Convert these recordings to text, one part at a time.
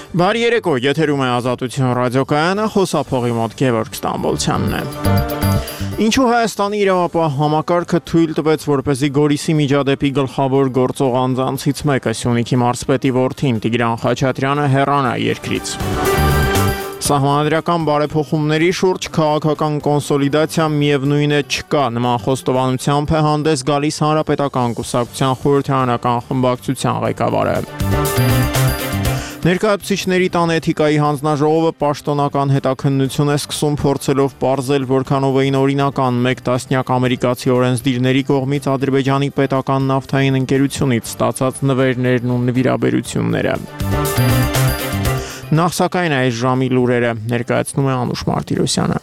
Բարի երեկո, եթերում է Ազատություն ռադիոկայանը, խոսափողի մոտ Գևորգ Ստամբոլցյանն է։ Ինչու Հայաստանի իրավապահ համակարգը թույլ տվեց, որպեսզի Գորիսի միջադեպի գլխավոր գործող անձանցից մեկը Սյունիքի մարզպետի որդին Տիգրան Խաչատրյանը հեռանա երկրից։ Սահմանադրական բարեփոխումների շուրջ քաղաքական կոնսոլիդացիա միևնույն է չկա, նման խոստովանությամբ է հանդես գալիս Հանրապետական կուսակցության խորհրդարանական խմբակցության ղեկավարը։ Ներկայացուցիչների տան էթիկայի հանձնաժողովը պաշտոնական հետաքննություն է սկսում փորձելով պարզել, որքանով էին օրինական մեկ տասնյակ ամերիկացի օրենսդիրների կողմից Ադրբեջանի պետական նավթային ընկերությունից ստացած նվերներն ու նվիրաբերությունները։ Նախ սակայն այս ժամի լուրերը ներկայացնում է Անուշ Մարտիրոսյանը։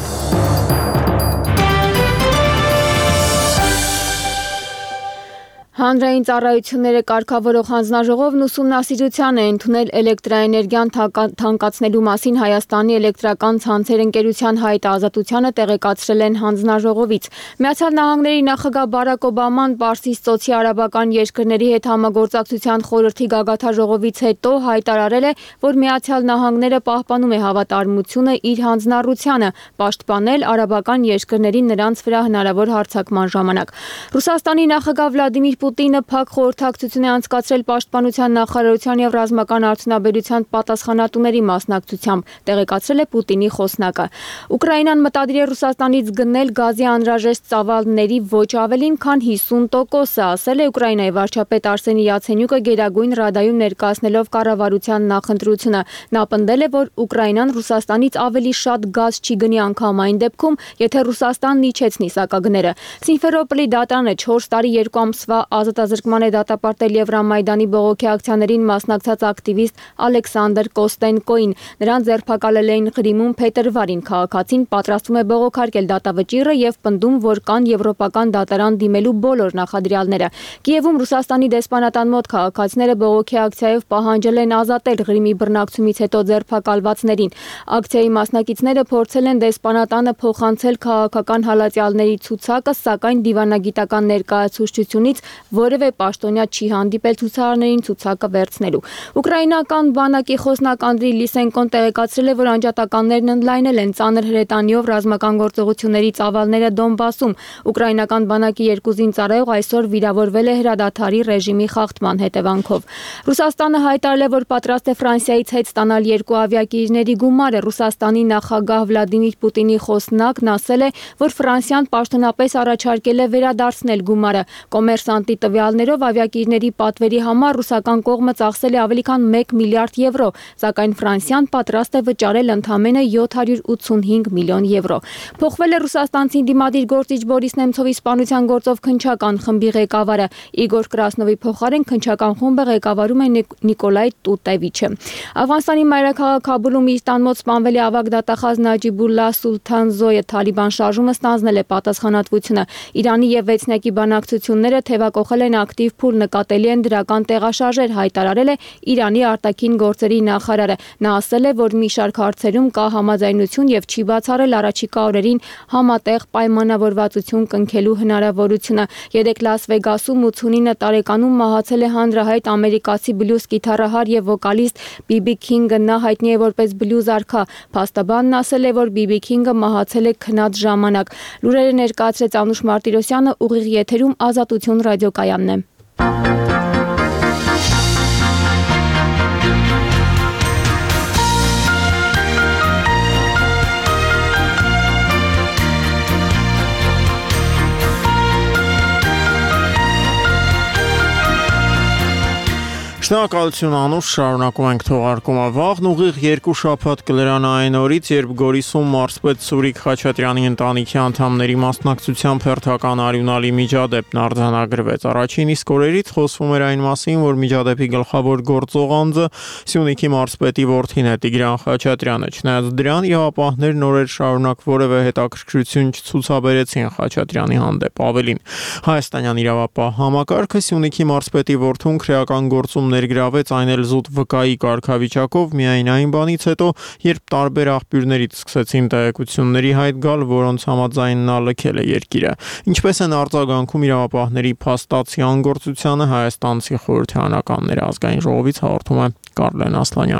Հանրային ծառայությունները կարգավորող հանձնաժողովն ուսումնասիրության է ընդունել էլեկտրաէներգիան թանկացնելու մասին Հայաստանի էլեկտրական ցանցեր ընկերության հայտը Ազատությանը տեղեկացրել են հանձնաժողովից։ Միացյալ Նահանգների նախագահ Բարակ Օբաման Պարսից ծոցի արաբական երկրների հետ համագործակցության խորհրդի գագաթնաժողովից հետո հայտարարել է, որ Միացյալ Նահանգները պահպանում է հավատարմությունը իր հանձնառությանը պաշտպանել արաբական երկրներին նրանց վրա հնարավոր հարձակման ժամանակ։ Ռուսաստանի նախագահ Վլադիմիր Պուտինը փակ խորհրդակցություն է անցկացրել Պաշտպանության նախարարության եւ ռազմական արդյունաբերության պատասխանատուների մասնակցությամբ, տեղեկացրել է Պուտինի խոսնակը։ Ուկրաինան մտադիր է Ռուսաստանից գնել գազի անհրաժեշտ ծավալների ոչ ավելին, քան 50%-ը, ասել է Ուկրաինայի վարչապետ Արսենի Յացենյուկը Գերագույն Ռադայում ներկայացնելով կառավարության նախընտրությունը։ Նա պնդել է, որ Ուկրաինան Ռուսաստանից ավելի շատ գազ չի գնի անգամ այն դեպքում, եթե Ռուսաստանն իջեցնի սակագները։ Սիմֆերոպոլի դատարանը 4 տարի 2 ամսվա ազատազրկման է դատապարտել Եվրամայդանի բողոքի ակցիաներին մասնակցած ակտիվիստ Ալեքսանդր Կոստենկոին։ Նրան ձերբակալել էին Ղրիմում փետրվարին։ Քաղաքացին պատրաստվում է բողոքարկել դատավճիռը եւ պնդում, որ կան եվրոպական դատարան դիմելու բոլոր նախադրյալները։ Կիևում Ռուսաստանի դեսպանատան մոտ քաղաքացիները բողոքի ակցիայով պահանջել են ազատել Ղրիմի բռնակցումից հետո ձերբակալվածներին։ Ակցիայի մասնակիցները փորձել են դեսպանատանը փոխանցել քաղաքական հալածյալների ցուցակը, սակայն դիվանագիտական ներկայացուցչությունից որևէ պաշտոնյա չի հանդիպել ցուցարարներին ցուցակը վերցնելու։ Ուկրաինական բանակի խոսնակ Անդրի Լիսենկոն տեղեկացրել է, որ անջատականներն ընդլայնել են ծանր հրետանիով ռազմական գործողությունների ծավալները Դոնբասում։ Ուկրաինական բանակի 2 զինծառայող այսօր վիրավորվել է հրադադարի ռեժիմի խախտման հետևանքով։ Ռուսաստանը հայտարարել է, որ պատրաստ է Ֆրանսիայից հետ ստանալ 2 ավիակիրների գումարը։ Ռուսաստանի նախագահ Վլադիմիր Պուտինի խոսնակն ասել է, որ Ֆրանսիան պաշտոնապես առաջարկել է վերադարձնել գումարը։ Կոմերսանտի տվյալներով ավիակիրների պատվերի համար ռուսական կողմը ծախսել է ավելի քան 1 միլիարդ եվրո, սակայն Ֆրանսիան պատրաստ է վճարել ընդամենը 785 միլիոն եվրո։ Փոխվել է ռուսաստանցի դիմադիր գործիչ Բորիս Նեմցովի սպանության գործով քննչական խմբի ղեկավարը։ Իգոր Կրասնովի փոխարեն քննչական խումբը ղեկավարում է Նիկոլայ Տուտևիչը։ Աֆղանստանի մայրաքաղաք Քաբուլում իր տան մոտ սպանվել է ավագ դատախազ Նաջիբուլլահ Սուլթանզոյը։ Թալիբան շարժումը ստանձնել է պատասխանատվությունը։ Իրանի եւ վեցնյակի բանակցությունները թեվակողել են ակտիվ փուլ, նկատելի են դրական տեղաշարժեր, հայտարարել է Իրանի արտաքին գործերի նախարարը։ Նա ասել է, որ մի շարք հարցերում կա համաձայնություն եւ չի բացառել առաջիկա օրերին համատեղ պայմանավորվածություն կնքելու հնարավորությունը։ Երեկ Լաս Վեգասում 89 տարեկանում մահացել է հանրահայտ ամերիկացի բլյուզ կիթառահար եւ վոկալիստ Բիբի Քինգը։ Նա հայտնի է որպես բլյուզ արքա։ Փաստաբանն ասել է, որ Բիբի Քինգը մահացել է քնած ժամանակ։ Լուրերը ներկայացրեց Անուշ Մարտիրոսյանը, ուղիղ եթերում Ազատություն ռադիոկայանն է։ Շնորհակալություն Անուշ, շարունակում ենք թողարկումը։ Վաղն ուղիղ 2 շաբաթ կլրան այն օրից, երբ Գորիսում մարզպետ Սուրիկ Խաչատրյանի ընտանիքի անդամների մասնակցությամբ հերթական արյունալի միջադեպն արձանագրվեց։ Առաջին իսկ օրերից խոսվում էր այն մասին, որ միջադեպի գլխավոր գործող անձը Սյունիքի մարզպետի որդին է Տիգրան Խաչատրյանը։ Չնայած դրան, իրավապահներն օրեր շարունակ որևէ հետաքրքրություն չցուցաբերեցին Խաչատրյանի հանդեպ։ Ավելին, հայաստանյան իրավապահ համակարգը Սյունիքի մարզպետի որդուն քրեական գործում ներգրավեց այն էլ զուտ վկայի կարգավիճակով միայն այն բանից հետո, երբ տարբեր աղբյուրներից սկսեցին տեղեկությունների հայտ գալ, որոնց համաձայն նա լքել է երկիրը։ Ինչպես են արձագանքում իրավապահների փաստացի անգործությանը, հայաստանցի խորհրդարանական ներազգային ժողովից հաղորդում է Կարլեն Ասլանյանը։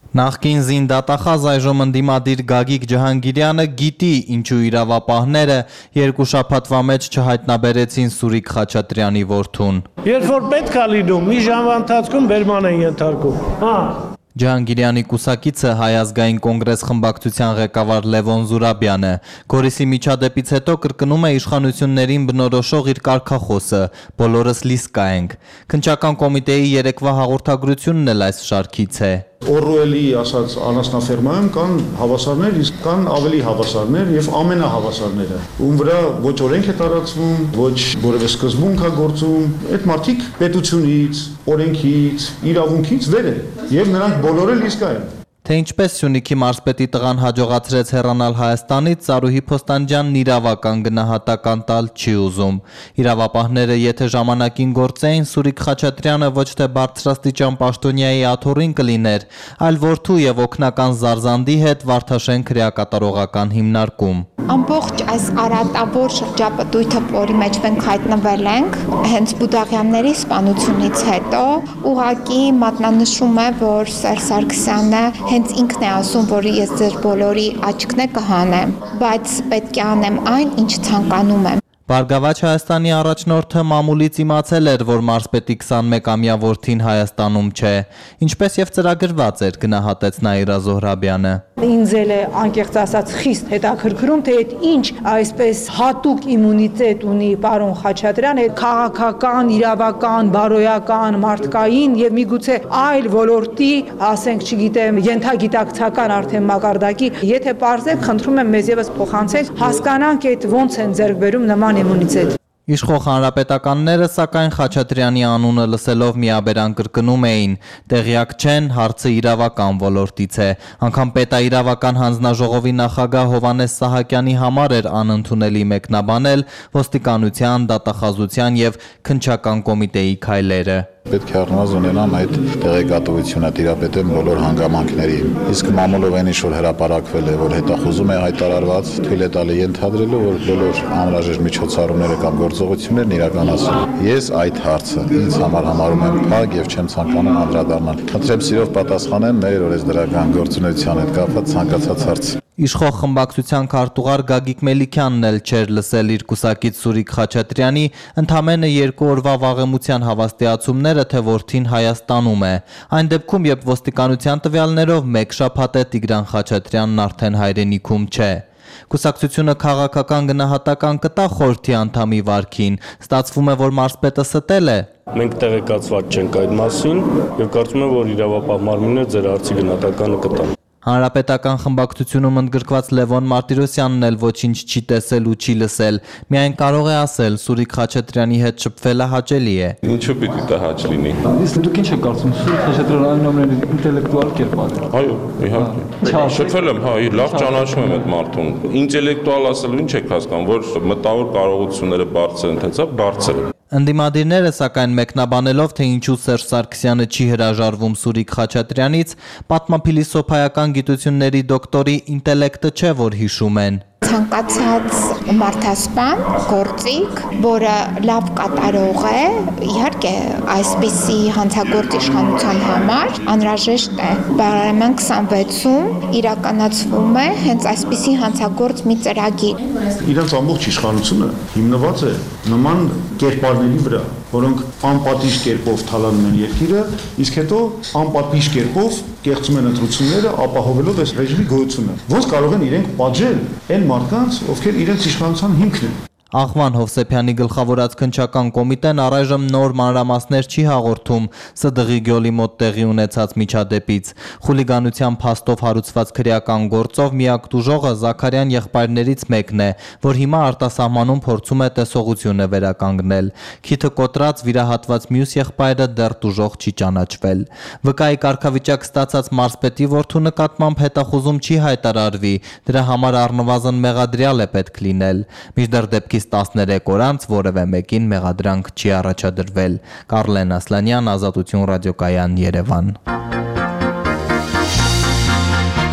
Նախկին զինդատախազ այժմ ընդդիմադիր Գագիկ Ջհանգիրյանը գիտի ինչու իրավապահները երկու շաբաթվա մեջ չհայտնաբերեցին Սուրիկ Խաչատրյանի որդուն։ Երբ որ պետք է լինում, մի ժամվա ընթացքում բերման են ենթարկում։ Ջհանգիրյանի կուսակիցը Հայ ազգային կոնգրես խմբակցության ղեկավար Լևոն Զուրաբյանը Գորիսի միջադեպից հետո կրկնում է իշխանություններին բնորոշող իր կարգախոսը՝ բոլորս լիսկա ենք։ Քննչական կոմիտեի երեկվա հաղորդագրությունն էլ այս շարքից է։ Օրուելի ասած անասնաֆերմայում կան հավասարներ, իսկ կան ավելի հավասարներ եւ ամենահավասարները, ում վրա ոչ օրենք է տարածվում, ոչ որևէ սկզբունք է գործում, այդ մարդիկ պետությունից, օրենքից, իրավունքից վեր են եւ նրանք բոլորը լիսկա են։ Թե ինչպես Սյունիքի մարզպետի տղան հաջողացրեց հեռանալ Հայաստանից, Ծարուհի Փոստանջյանն իրավական գնահատական տալ չի ուզում։ Իրավապահները եթե ժամանակին գործեին, Սուրիկ Խաչատրյանը ոչ թե բարձրաստիճան պաշտոնյայի աթոռին կլիներ, այլ որդու եւ օգնական Զարզանդի հետ Վարդաշեն քրեակատարողական հիմնարկում։ Ամբողջ այս արատավոր շրջապտույտը, որի մեջ մենք հայտնվել ենք, հենց Բուդաղյանների սպանությունից հետո ուղղակի մատնանշում է, որ Սերժ Սարգսյանը հենց ինքն է ասում, որ ես ձեր բոլորի աչքն կհանեմ, բայց պետք է անեմ այն, ինչ ցանկանում եմ։ Բարգավաճ Հայաստանի առաջնորդը մամուլից իմացել էր, որ մարզպետի 21-ամյա որդին Հայաստանում չէ, ինչպես եւ ծրագրված էր, գնահատեց Նաիրա Զոհրաբյանը։ Ինձ էլ է անկեղծ ասած խիստ հետաքրքրում, թե այդ ինչ այսպես հատուկ իմունիտետ ունի պարոն Խաչատրյանը, քաղաքական, իրավական, բարոյական, մարդկային եւ միգուցե այլ ոլորտի, ասենք, չգիտեմ, ենթագիտակցական արդեն մակարդակի, եթե պարզեք, խնդրում եմ մեզ եւս փոխանցեք, հասկանանք այդ ոնց են ձեռք բերում նման իմունիտետ։ Իշխող հանրապետականները սակայն Խաչատրյանի անունը լսելով միաբերան կրկնում էին, տեղյակ չեն, հարցը իրավական ոլորտից է, անգամ պետաիրավական հանձնաժողովի նախագահ Հովհաննես Սահակյանի համար էր անընդունելի մեկնաբանել ոստիկանության, դատախազության եւ քննչական կոմիտեի քայլերը։ Պետք է առնվազն ունենամ այդ տեղեկատվությունը տիրապետեմ բոլոր հանգամանքներին։ Իսկ մամուլով այն ինչ որ հրապարակվել է, որ հետախուզում է հայտարարված, թույլ է տալի ենթադրելու, որ բոլոր անհրաժեշտ միջոցառումները կամ գործողություններն իրականացվում։ Ես այդ հարցը ինձ համար համարում եմ փակ եւ չեմ ցանկանում անդրադառնալ։ Խնդրեմ սիրով պատասխանեմ մեր օրենսդրական գործունեության հետ կապված ցանկացած հարց։ Իշխող խմբակցության քարտուղար Գագիկ Մելիքյանն էլ չէր լսել իր կուսակից Սուրիկ Խաչատրյանի ընդամենը 2 օրվա վաղեմության հավաստիացումները, թե որդին Հայաստանում է։ Այն դեպքում, երբ ոստիկանության տվյալներով 1 շաբաթ է Տիգրան Խաչատրյանն արդեն հայրենիքում չէ։ Կուսակցությունը քաղաքական գնահատական կտա խորհրդի անդամի վարքին, ստացվում է, որ մարզպետը ստել է։ Մենք տեղեկացված չենք այդ մասին եւ կարծում եմ, որ իրավապահ մարմինները ձեր հարցի գնահատականը կտան։ Հանրապետական խմբակցությունում ընդգրկված Լևոն Մարտիրոսյանն էլ ոչինչ չի տեսել ու չի լսել, միայն կարող է ասել Սուրիկ Խաչատրյանի հետ շփվելը հաճելի է։ Ինչու պիտի դա հաճ լինի։ Իսկ դուք ինչ եք կարծում, Սուրիկ Խաչատրյանը ամենայն ինտելեկտուալ կերպար է։ Այո, իհարկե։ Շփվել եմ, հա, լավ ճանաչում եմ այդ մարդուն։ Ինտելեկտուալ ասելու ինչ եք հասկանում, որ մտավոր կարողությունները բարձր են, թե բարձր են։ Ընդդիմադիրները սակայն մեկնաբանելով, թե ինչու Սերժ Սարգսյանը չի հրաժարվում Սուրիկ Խաչատրյանից, պատմափիլիսոփայական գիտությունների դոկտորի ինտելեկտը չէ, որ հիշում են։ Ցանկացած մարդասպան, գործիք, որը լավ կատարող է, իհարկե այսպիսի հանցագործ իշխանության համար անհրաժեշտ է։ Բարեմն 26-ում իրականացվում է հենց այսպիսի հանցագործ մի ծրագիր։ Իրենց ամբողջ իշխանությունը հիմնված է նման կերպարների վրա, որոնք անպատիժ կերպով թալանում են երկիրը, իսկ հետո անպատիժ կերպով կեղծում են ընտրությունները, ապահովելով այս ռեժիմի գոյությունը։ Ոնց կարող են իրենք պատժել այն մարդկանց, ովքեր իրենց իշխանության հիմքն են։ Աղվան Հովսեփյանի գլխավորած քննչական կոմիտեն առայժմ նոր մանրամասներ չի հաղորդում ՍԴՂ-ի Գյոլի մոտ տեղի ունեցած միջադեպից։ Խուլիգանության փաստով հարուցված քրեական գործով միակ տուժողը Զաքարյան եղբայրներից մեկն է, որ հիմա արտասահմանում փորձում է տեսողությունը վերականգնել։ Քիթը կոտրած վիրահատված մյուս եղբայրը դեռ տուժող չի ճանաչվել։ ՎԿ-ի կարգավիճակ ստացած մարզպետի որդու նկատմամբ հետախուզում չի հայտարարվի, դրա համար առնվազն մեղադրյալ է պետք լինել։ Մինչդեռ դեպքի 13 օր անց որևէ մեկին մեղադրանք չի առաջադրվել։ Կարլեն Ասլանյան, Ազատություն ռադիոկայան, Երևան։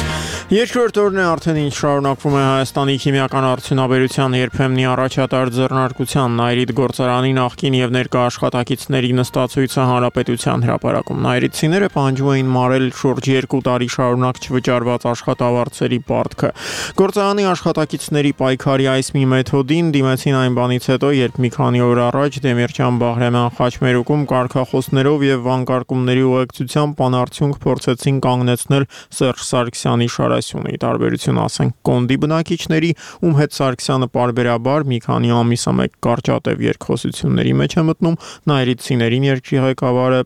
Երկրորդ օրն է արդեն ինչ շարունակվում է Հայաստանի քիմիական արդյունաբերության երբեմնի առաջատար ձեռնարկության Նայրիտ գործարանի նախկին եւ ներկա աշխատակիցների նստածույցը Հանրապետության հրապարակում։ Նայրիտցիները պահանջում էին մարել շուրջ 2 տարի շարունակ չվճարված աշխատավարձերի պարտքը։ Գործարանի աշխատակիցների պայքարի այս մի մեթոդին դիմեցին այն բանից հետո, երբ մի քանի օր առաջ Դեմիրճան Բահրամյան խաչմերուկում կարգախոսներով եւ վանկարկումների ուղեկցությամբ բանարդյունք փորձեցին կանգնեցնել Սերժ Սարգսյանի շարասյունի տարբերություն ասենք կոնդի բնակիչների, ում հետ Սարգսյանը պարբերաբար մի քանի ամիսը մեկ կարճատև երկխոսությունների մեջ է մտնում, Նայրիցիներին երկրի ղեկավարը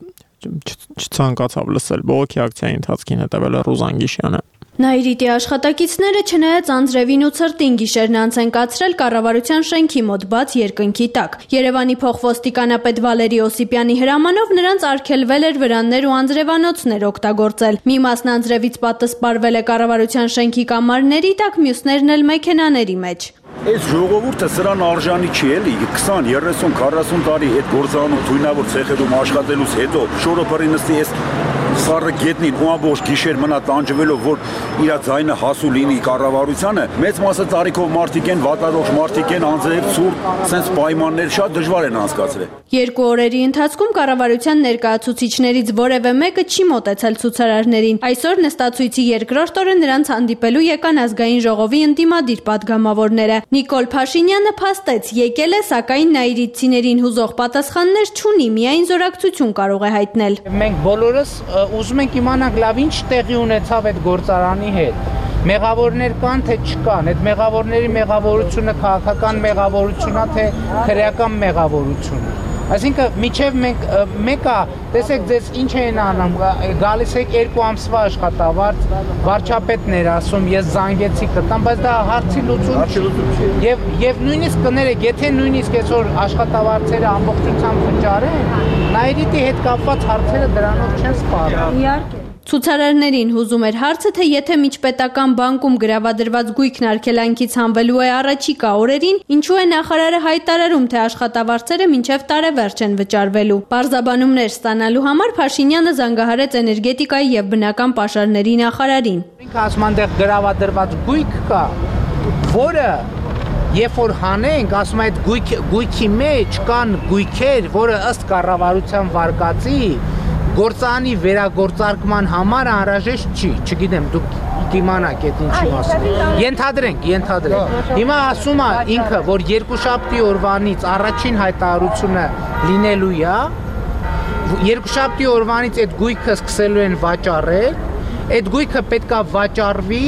չցանկացավ լսել։ Բողոքի ակցիայի ընթացքին հետևել է Ռուզան Գիշյանը։ Նայրիտի աշխատակիցները չնայած անձրևին ու ցրտին գիշերն անց են կացրել կառավարության շենքի մոտ բաց երկնքի տակ։ Երևանի փոխոստիկանապետ Վալերի Օսիպյանի հրամանով նրանց արգելվել էր վրաններ ու անձրևանոցներ օգտագործել։ Մի մասն անձրևից պատսպարվել է կառավարության շենքի կամարների տակ, մյուսներն էլ մեքենաների մեջ։ Այս ժողովուրդը սրան արժանի չի էլի 20, 30, 40 տարի այդ գործարանում թույնավոր ցեխերում աշխատելուց հետո շորոփռի նստի այս սառը գետնին ու ամբողջ գիշեր մնա տանջվելով, որ իր ձայնը հասու լինի կառավարությանը, մեծ մասը տարիքով մարդիկ են, վատառողջ մարդիկ են, անձրև ցուրտ, sense պայմաններ շատ դժվար են անցկացրել։ 2 օրերի ընթացքում կառավարության ներկայացուցիչներից որևէ մեկը չի մոտեցել ցուցարարներին։ Այսօր նստածույցի երկրորդ օրը նրանց հանդիպելու եկան ազգային ժողովի ընդդիմադիր падգամավորները։ Նիկոլ Փաշինյանը փաստեց, եկել է, սակայն նայրիցիներին հուզող պատասխաններ չունի, միայն զորակցություն կարող է հայտնել։ Մենք բոլորս ուզում ենք իմանանք լավ ինչ տեղի ունեցավ այդ գործարանի հետ։ Մեղավորներ կան, թե չկան, այդ մեղավորների մեղավորությունը քաղաքական մեղավորությունա, թե քրեական մեղավորություն։ Այսինքն միջև մենք մեկը տեսեք ձեզ ինչ են անում, գալիս եք 2 ամսվա աշխատավարձ, վարչապետն էր ասում, ես զանգեցի կտամ, բայց դա հարցի լուծում չի։ Եվ նույնիսկ կներեք, եթե նույնիսկ այսօր աշխատավարձերը ամբողջությամբ վճարեն, Նայրիտի հետ կապված հարցերը դրանով չեն սպառնում։ Իհարկե։ Ցուցարարներին հուզում էր հարցը, թե եթե միջպետական բանկում գրավադրված գույքն արգելանքից հանվելու է առաջիկա օրերին, ինչու է նախարարը հայտարարում, թե աշխատավարձերը մինչև տարեվերջ են վճարվելու։ Պարզաբանումներ ստանալու համար Փաշինյանը զանգահարեց էներգետիկայի եւ բնական պաշարների նախարարին։ Ինքը ասում այնտեղ գրավադրված գույք կա, որը երբ որ հանենք, ասում այդ գույքի մեջ կան գույքեր, որը ըստ կառավարության վարկածի գործարանի վերագործարկման համար անհրաժեշտ չի, չգիտեմ, դուք կիմանաք այդ ինչի մասին։ Ենթադրենք։ Հիմա ասում է ինքը, որ երկուշաբթի օրվանից առաջին հայտարարությունը լինելու է, երկուշաբթի օրվանից այդ գույքը սկսելու են վաճառել, այդ գույքը պետքա վաճառվի,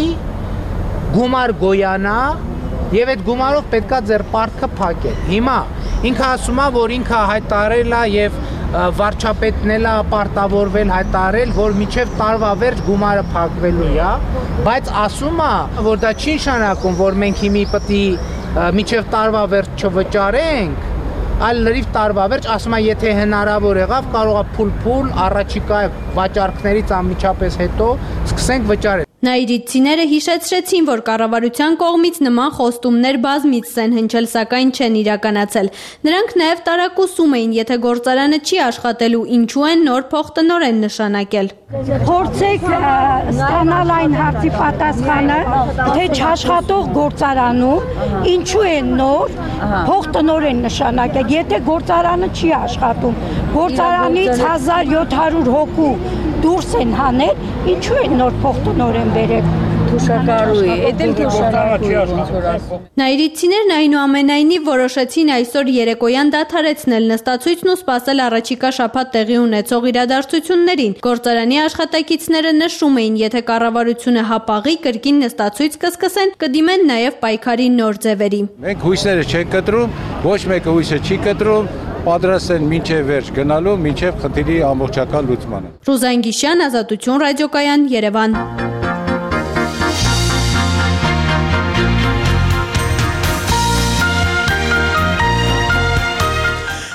գումար գոյանա եւ այդ գումարով պետքա ձեր պարտքը փակել։ Հիմա ինքը ասում է, որ ինքը հայտարարել է եւ վարչապետն էլ պարտավորվել հայտարարել, որ մինչև տարվա վերջ գումարը փակվելու է, բայց ասում է, որ դա չի նշանակում, որ մենք հիմի պետք է մինչև տարվա վերջ չվճարենք, այլ լրիվ տարվա վերջ, ասում է, եթե հնարավոր եղավ, կարող է փուլ առաջիկա վաճառքներից անմիջապես հետո սկսենք վճարել։ Նայրիցիները հիշեցրեցին, որ կառավարության կողմից նման խոստումներ բազմից են հնչել, սակայն չեն իրականացել։ Նրանք նաև տարակուսում էին, եթե գործարանը չի աշխատելու, ինչու են նոր փոխտնօրեն նշանակել։ Փորձեք ստանալ այն հարցի պատասխանը, թե չաշխատող գործարանում ինչու են նոր փոխտնօրեն նշանակել, եթե գործարանը չի աշխատում, գործարանից 1700 հոգու դուրս են հանել, ինչու են նոր փոխտնօրեն բերել։ Թուշակարուի, էդել թուշակարուի։ Նայրիցիներն այնուամենայնիվ որոշեցին այսօր երեկոյան դադարեցնել նստածույցն ու սպասել առաջիկա շաբաթ տեղի ունեցող իրադարձություններին։ Գործարանի աշխատակիցները նշում էին, եթե կառավարությունը հապաղի կրկին նստածույց կսկսեն, կդիմեն նաև պայքարի նոր ձևերի։ Մենք հույսները չենք կտրում, ոչ մեկը հույսը չի կտրում, պատրաստ են մինչև վերջ գնալու, մինչև խնդիրի ամբողջական լուծմանը։ Ռուզան Գիշյան, Ազատություն ռադիոկայան, Երևան։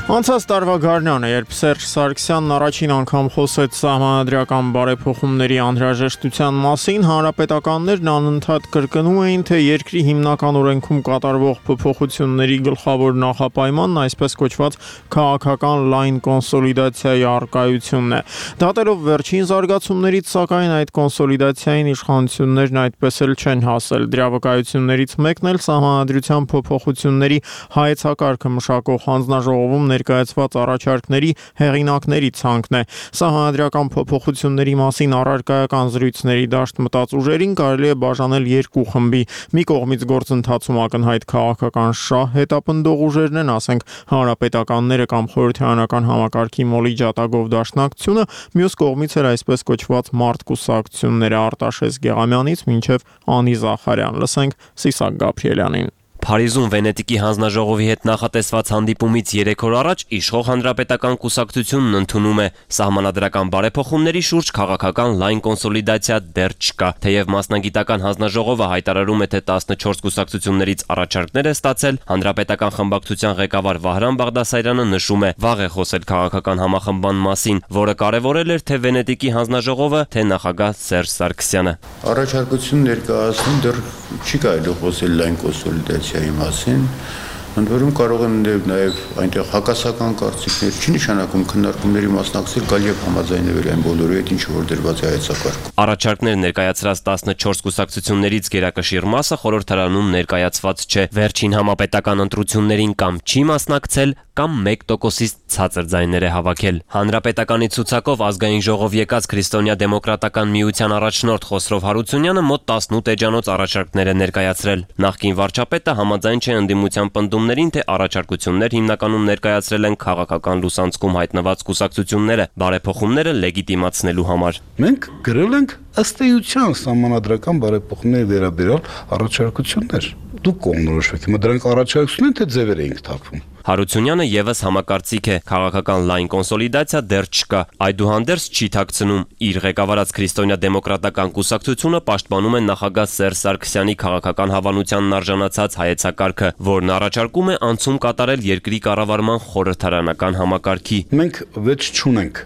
Անցած տարվա գարնանը, երբ Սերժ Սարգսյանն առաջին անգամ խոսեց սահմանադրական բարեփոխումների անհրաժեշտության մասին, հանրապետականներն անընդհատ կրկնում էին, թե երկրի հիմնական օրենքում կատարվող փոփոխությունների գլխավոր նախապայմանն այսպես կոչված քաղաքական լայն կոնսոլիդացիայի առկայությունն է։ Դատելով վերջին զարգացումներից, սակայն այդ կոնսոլիդացիային իշխանություններն այդպես էլ չեն հասել։ Դրա վկայություններից մեկն էլ սահմանադրության փոփոխությունների հայեցակարգը մշակող հանձնաժողովում ներկայացված առաջարկների հեղինակների ցանկն է։ Սահմանադրական փոփոխությունների մասին առարկայական զրույցների դաշտ մտած ուժերին կարելի է բաժանել երկու խմբի։ Մի կողմից գործընթացում ակնհայտ քաղաքական շահ հետապնդող ուժերն են, ասենք հանրապետականները կամ խորհրդարանական համակարգի մոլի ջատագով դաշնակցությունը, մյուս կողմից էլ այսպես կոչված մարդ-կուսակցությունները Արտաշես Գեղամյանից մինչև Անի Զախարյան։ Լսենք Սիսակ Գաբրիելյանին։ Փարիզում Վենետիկի հանձնաժողովի հետ նախատեսված հանդիպումից 3 օր առաջ իշխող հանրապետական կուսակցությունն ընդունում է սահմանադրական բարեփոխումների շուրջ քաղաքական լայն կոնսոլիդացիա դեռ չկա, թեև մասնագիտական հանձնաժողովը հայտարարում է, թե 14 կուսակցություններից առաջարկներ է ստացել, հանրապետական խմբակցության ղեկավար Վահրամ Բաղդասարյանը նշում է, վաղ է խոսել քաղաքական համախմբման մասին, որը կարևորել էր թե Վենետիկի հանձնաժողովը, թե նախագահ Սերժ Սարգսյանը։ Առաջարկություն ներկայացնում դեռ չի կարելի խոսել լայն կոնսոլիդացիայի մասին, ընդ որում կարող են նաև այնտեղ հակասական կարծիքներ, չի նշանակում քննարկումների մասնակցել, գալ եւ համաձայնվել այն բոլորի հետ, ինչը որ դրված է հայեցակարգում։ Առաջարկներ ներկայացրած 14 կուսակցություններից գերակշիռ մասը խորհրդարանում ներկայացված չէ։ Վերջին համապետական ընտրություններին կամ չի մասնակցել, կամ 1%-ից ցածր ձայներ է հավաքել։ Հանրապետականի ցուցակով ազգային ժողով եկած Քրիստոնյա դեմոկրատական միության առաջնորդ Խոսրով Հարությունյանը մոտ 18 էջանոց առաջարկներ է ներկայացրել։ Նախկին վարչապետը համաձայն չէ ընդդիմության պնդումներին, թե առաջարկություններ հիմնականում ներկայացրել են քաղաքական լուսանցքում հայտնված կուսակցությունները բարեփոխումները լեգիտիմացնելու համար։ Մենք գրել ենք ըստ էության սահմանադրական բարեփոխումների վերաբերյալ առաջարկություններ։ Դուք կողմնորոշվեք, հիմա դրանք առաջարկություն են, թե ձևեր էինք թափում։ Հարությունյանը եւս համակարծիք է, քաղաքական լայն կոնսոլիդացիա դեռ չկա, այդուհանդերձ չի թաքցնում, իր ղեկավարած Քրիստոնյա դեմոկրատական կուսակցությունը պաշտպանում է նախագահ Սերժ Սարգսյանի քաղաքական հավանությանն արժանացած հայեցակարգը, որն առաջարկում է անցում կատարել երկրի կառավարման խորհրդարանական համակարգի։ Մենք վեճ չունենք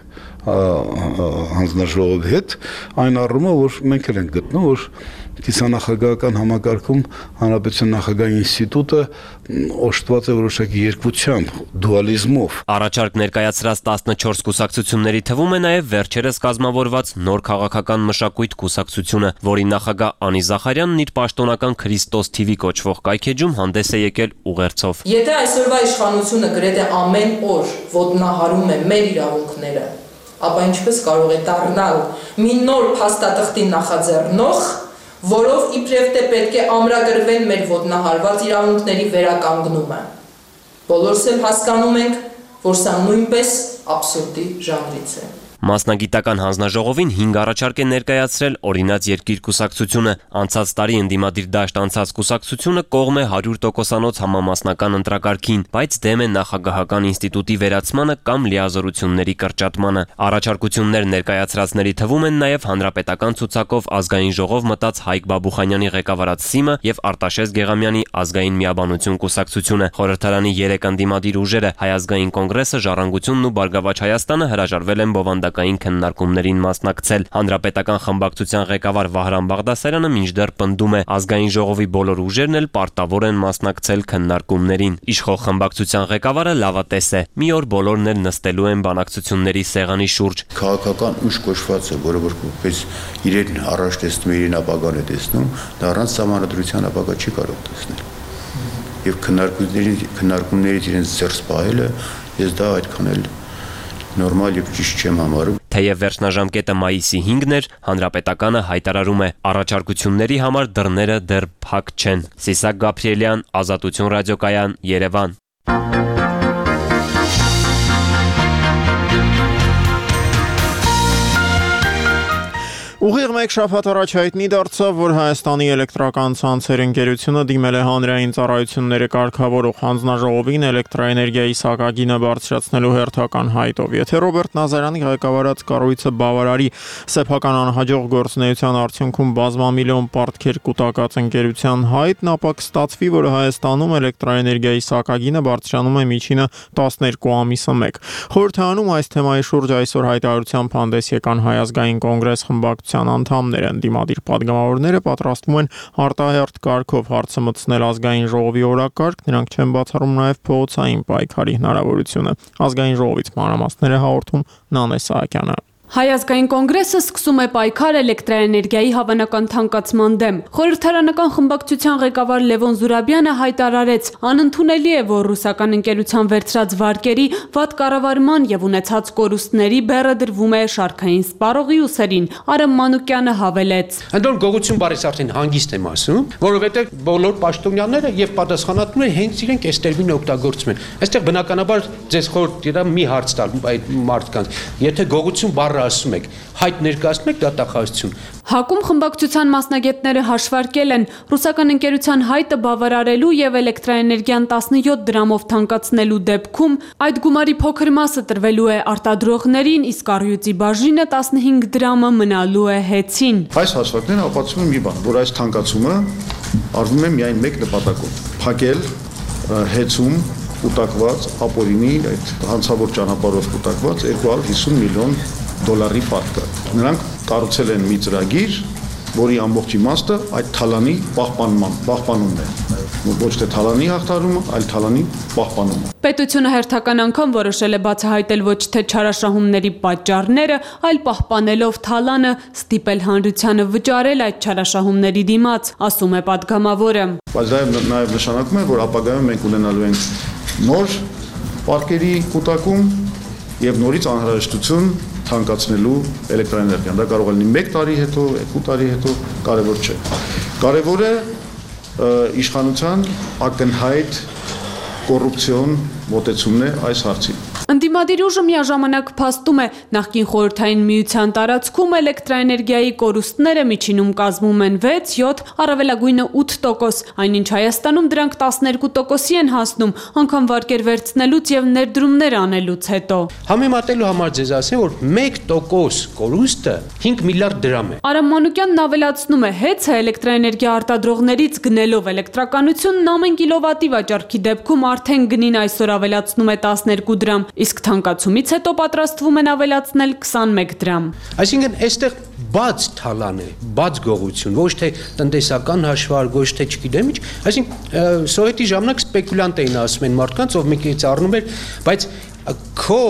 հանձնաժողովի հետ, այն առումով, որ մենք էլ ենք գտնում, որ կիսանախագահական համակարգում հանրապետության նախագահի ինստիտուտը օժտված է որոշակի երկվությամբ, դուալիզմով։ Առաջարկ ներկայացրած 14 կուսակցությունների թվում է նաև վերջերս կազմավորված նոր քաղաքական մշակույթ կուսակցությունը, որի նախագահ Անի Զախարյանն իր պաշտոնական Քրիստոս TV կոչվող կայքեջում հանդես է եկել ուղերձով։ Եթե այսօրվա իշխանությունը գրեթե ամեն օր ոտնահարում է մեր իրավունքները, ապա ինչպես կարող է դառնալ մի նոր փաստաթղթի նախաձեռնող, որով իբրև թե պետք է ամրագրվեն մեր ոտնահարված իրավունքների վերականգնումը։ Բոլորս էլ հասկանում ենք, որ սա նույնպես աբսուրդի ժանրից է։ Մասնագիտական հանձնաժողովին 5 առաջարկ է ներկայացրել օրինաց երկիր կուսակցությունը։ Անցած տարի ընդդիմադիր դաշտ անցած կուսակցությունը կողմ է 100%-անոց համամասնական ընտրակարգին, բայց դեմ է նախագահական ինստիտուտի վերացմանը կամ լիազորությունների կրճատմանը։ Առաջարկություններ ներկայացրածների թվում են նաև հանրապետական ցուցակով ազգային ժողով մտած Հայկ Բաբուխանյանի ղեկավարած ՍԻՄ-ը եւ Արտաշես Գեղամյանի ազգային միաբանություն կուսակցությունը։ Խորհրդարանի 3 ընդդիմադիր ուժերը Հայ ազգային կոնգրեսը, Ժառանգությունն ու Բարգավաճ Հայաստանը հրաժարվել են բովանդակային քննարկումներին մասնակցել։ Հանրապետական խմբակցության ղեկավար Վահրամ Բաղդասարյանը մինչդեռ պնդում է, ազգային ժողովի բոլոր ուժերն էլ պարտավոր են մասնակցել քննարկումներին։ Իշխող խմբակցության ղեկավարը լավատես է։ Մի օր բոլորն էլ նստելու են բանակցությունների սեղանի շուրջ։ Քաղաքական ուժ կոչված է, որը որպես իրեն առաջ տեսնում, իրեն ապագան է տեսնում, դա առանց սահմանադրության ապագա չի կարող տեսնել։ Եվ քննարկումներից իրենց ձեռք սպահելը, ես դա այդքան էլ նորմալ եւ ճիշտ չեմ համարում։ Թեև վերջնաժամկետը մայիսի 5-ն էր, հանրապետականը հայտարարում է, առաջարկությունների համար դռները դեռ փակ չեն։ Սիսակ Գաբրիելյան, Ազատություն ռադիոկայան, Երևան։ Ուղիղ մեկ շաբաթ առաջ հայտնի դարձավ, որ Հայաստանի էլեկտրական ցանցեր ընկերությունը դիմել է հանրային ծառայությունները կարգավորող հանձնաժողովին էլեկտրաէներգիայի սակագինը բարձրացնելու հերթական հայտով։ Եթե Ռոբերտ Նազարյանի ղեկավարած կառույցը բավարարի սեփական անհաջող գործունեության արդյունքում բազմամիլիոն պարտքեր կուտակած ընկերության հայտն, ապա կստացվի, որ Հայաստանում էլեկտրաէներգիայի սակագինը բարձրանում է միջինը 12 ամիսը մեկ։ Խորհրդարանում այս թեմայի շուրջ այսօր հայտարարությամբ հանդես եկան Հայ ազգային կոնգրես խմբակցության անդամներ են, դիմադիր падգամավորները պատրաստվում են արտահերթ կարգով հարցը մտցնել ազգային ժողովի օրակարգ, նրանք չեն բացառում նաև փողոցային պայքարի հնարավորությունը։ Ազգային ժողովից մանրամասները հաղորդում Նանե Սահակյանը։ Հայ ազգային կոնգրեսը սկսում է պայքար էլեկտրաէներգիայի հավանական թանկացման դեմ։ Խորհրդարանական խմբակցության ղեկավար Լևոն Զուրաբյանը հայտարարեց, անընդունելի է, որ ռուսական ընկերության վերցրած վարկերի վատ կառավարման եւ ունեցած կորուստների բեռը դրվում է շարքային սպառողի ուսերին։ Արամ Մանուկյանը հավելեց. Ընդդեմ գողություն բարից արդեն հանգիստ եմ ասում, որովհետեւ բոլոր պաշտոնյաները եւ պատասխանատուները հենց իրենք այս տերմինը օգտագործում են։ Այստեղ բնականաբար ձեզ խորհուրդ դիրա մի հարց տալ այդ մարդկանց։ Եթե գողություն բառը ասում եք, հայտ ներկայացնում եք դատախազություն։ ՀԱԿ-ում խմբակցության մասնագետները հաշվարկել են ռուսական ընկերության հայտը բավարարելու եւ էլեկտրաէներգիան 17 դրամով թանկացնելու դեպքում այդ գումարի փոքր մասը տրվելու է արտադրողներին, իսկ առյուծի բաժինը 15 դրամը մնալու է հեծին։ Այս հաշվարկները ապացուցում են մի բան, որ այս թանկացումը արվում է միայն մեկ նպատակով՝ փակել հեծում կուտակված ապօրինի այդ հանցավոր ճանապարհով կուտակված 250 միլիոն դոլարի պարտքը։ Նրանք կառուցել են մի ծրագիր, որի ամբողջ իմաստը այդ թալանի պահպանումն է։ Ոչ թե թալանի հաղթարումը, այլ թալանի պահպանումը։ Պետությունը հերթական անգամ որոշել է բացահայտել ոչ թե չարաշահումների պատճառները, այլ պահպանելով թալանը ստիպել հանրությանը վճարել այդ չարաշահումների դիմաց, ասում է падգամավորը։ Բայց դա նաև նշանակում է, որ ապագայում մենք ունենալու ենք նոր պարկերի կուտակում եւ նորից անհրաժեշտություն թանկացնելու էլեկտրաէներգիան։ Դա կարող է լինի 1 տարի հետո, 2 տարի հետո, կարևոր չէ։ Կարևոր է իշխանության ակնհայտ կոռուպցիոն մոտեցումն է այս հարցին։ Ընդդիմադիր ուժը միաժամանակ փաստում է, նախկին խորհրդային միության տարածքում էլեկտրաէներգիայի կորուստները միջինում կազմում են 6-7, առավելագույնը 8%, այնինչ Հայաստանում դրանք 12%-ի են հասնում, անգամ վարկեր վերցնելուց եւ ներդրումներ անելուց հետո։ Համեմատելու համար ձեզ ասեմ, որ 1% կորուստը 5 միլիարդ դրամ է։ Արամ Մանուկյանն ավելացնում է, հեծը էլեկտրաէներգիա արտադրողներից գնելով էլեկտրականությունն ամեն կիլովատի վաճառքի դեպքում արդեն գնին այսօր ավելացնում է 12 դրամ, իսկ թանկացումից հետո պատրաստվում են ավելացնել 21 դրամ։ Այսինքն այստեղ բաց թալան է, բաց գողություն, ոչ թե տնտեսական հաշվարկ, ոչ թե չգիտեմ ինչ, այսինքն սովետի ժամանակ սպեկուլյանտ էին ասում են մարդկանց, ով մի քիչ առնում էր, բայց քո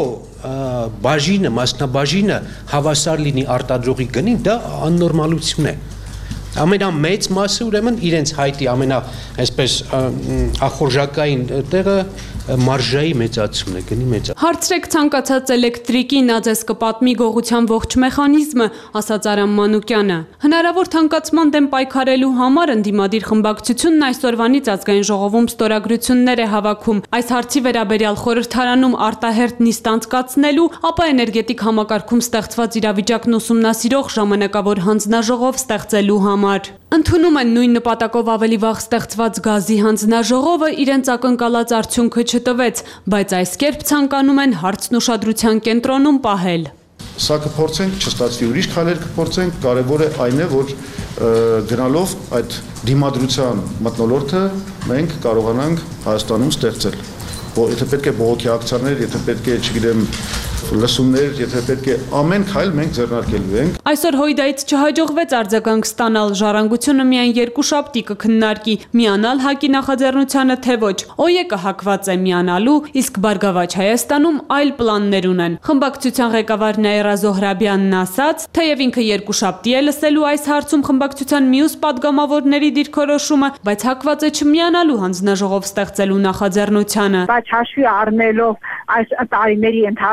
բաժինը, մասնաբաժինը հավասար լինի արտադրողի գնին, դա աննորմալություն է։ Ամենամեծ մասը ուրեմն իրենց հայտի այսպես ախորժակային տեղը մարժայի մեծացումն է, գնի մեծացում։ Հարցրեք ցանկացած էլեկտրիկի, նա ձեզ կպատմի գողության ողջ մեխանիզմը, ասաց Արամ Մանուկյանը։ Հնարավոր թանկացման դեմ պայքարելու համար ընդդիմադիր խմբակցությունն այսօրվանից ազգային ժողովում ստորագրություններ է հավաքում։ Այս հարցի վերաբերյալ խորհրդարանում արտահերթ նիստ անցկացնելու, ապա էներգետիկ համակարգում ստեղծված իրավիճակն ուսումնասիրող ժամանակավոր հանձնաժողով ստեղծելու համար։ Ընդունում են նույն նպատակով ավելի վաղ ստեղծված գազի հանձնաժողովը իրենց ակնկալած արդյունքը չտվեց, բայց այս կերպ ցանկանում են հարցն ուշադրության կենտրոնում պահել։ Սա կփորձենք, չստացվի ուրիշ քայլեր կփորձենք, կարևոր է այն է, որ գնալով այդ դիմադրության մթնոլորտը մենք կարողանանք Հայաստանում ստեղծել։ Եթե պետք է բողոքի ակցիաներ, եթե պետք է, չգիտեմ, լսումներ, եթե պետք է ամեն քայլ մենք ձեռնարկելու ենք։ Այսօր Հույդայից չհաջողվեց արձագանք ստանալ, ժառանգությունը միայն 2 շաբթի կքննարկի, միանալ ՀԱԿ-ի նախաձեռնությանը թե ոչ։ ՕԵԿ-ը հակված է միանալու, իսկ Բարգավաճ Հայաստանում այլ պլաններ ունեն։ Խմբակցության ղեկավար Նաիրա Զոհրաբյանն ասաց, թեև ինքը 2 շաբթի է լսելու այս հարցում խմբակցության մյուս падգամավորների դիրքորոշումը, բայց հակված է չմիանալու հանձնաժողով ստեղծելու նախաձեռնությանը։ Բայց հաշվի առնելով այս տարիների ընթացքում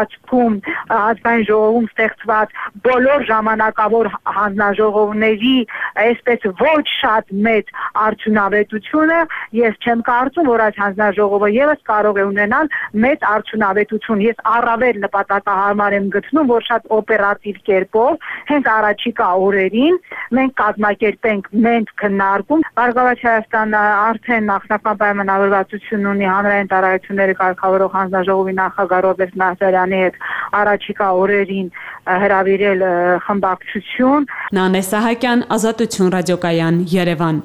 դեպքում ազգային ժողովում ստեղծված բոլոր ժամանակավոր հանձնաժողովների այսպես ոչ շատ մեծ արդյունավետությունը, ես չեմ կարծում, որ այս հանձնաժողովը եւս կարող է ունենալ մեծ արդյունավետություն։ Ես առավել նպատակահարմար եմ գտնում, որ շատ օպերատիվ կերպով հենց առաջիկա օրերին մենք կազմակերպենք մեծ քննարկում։ Բարգավաճ Հայաստանը արդեն նախնական պայմանավորվածություն ունի հանրային ծառայությունների կարգավորող հանձնաժողովի նախագահ Ռոբերտ Նահարյանի հետ առաջիկա օրերին հրավիրել խմբակցություն։ Նանե Սահակյան, Ազատություն ռադիոկայան, Երևան։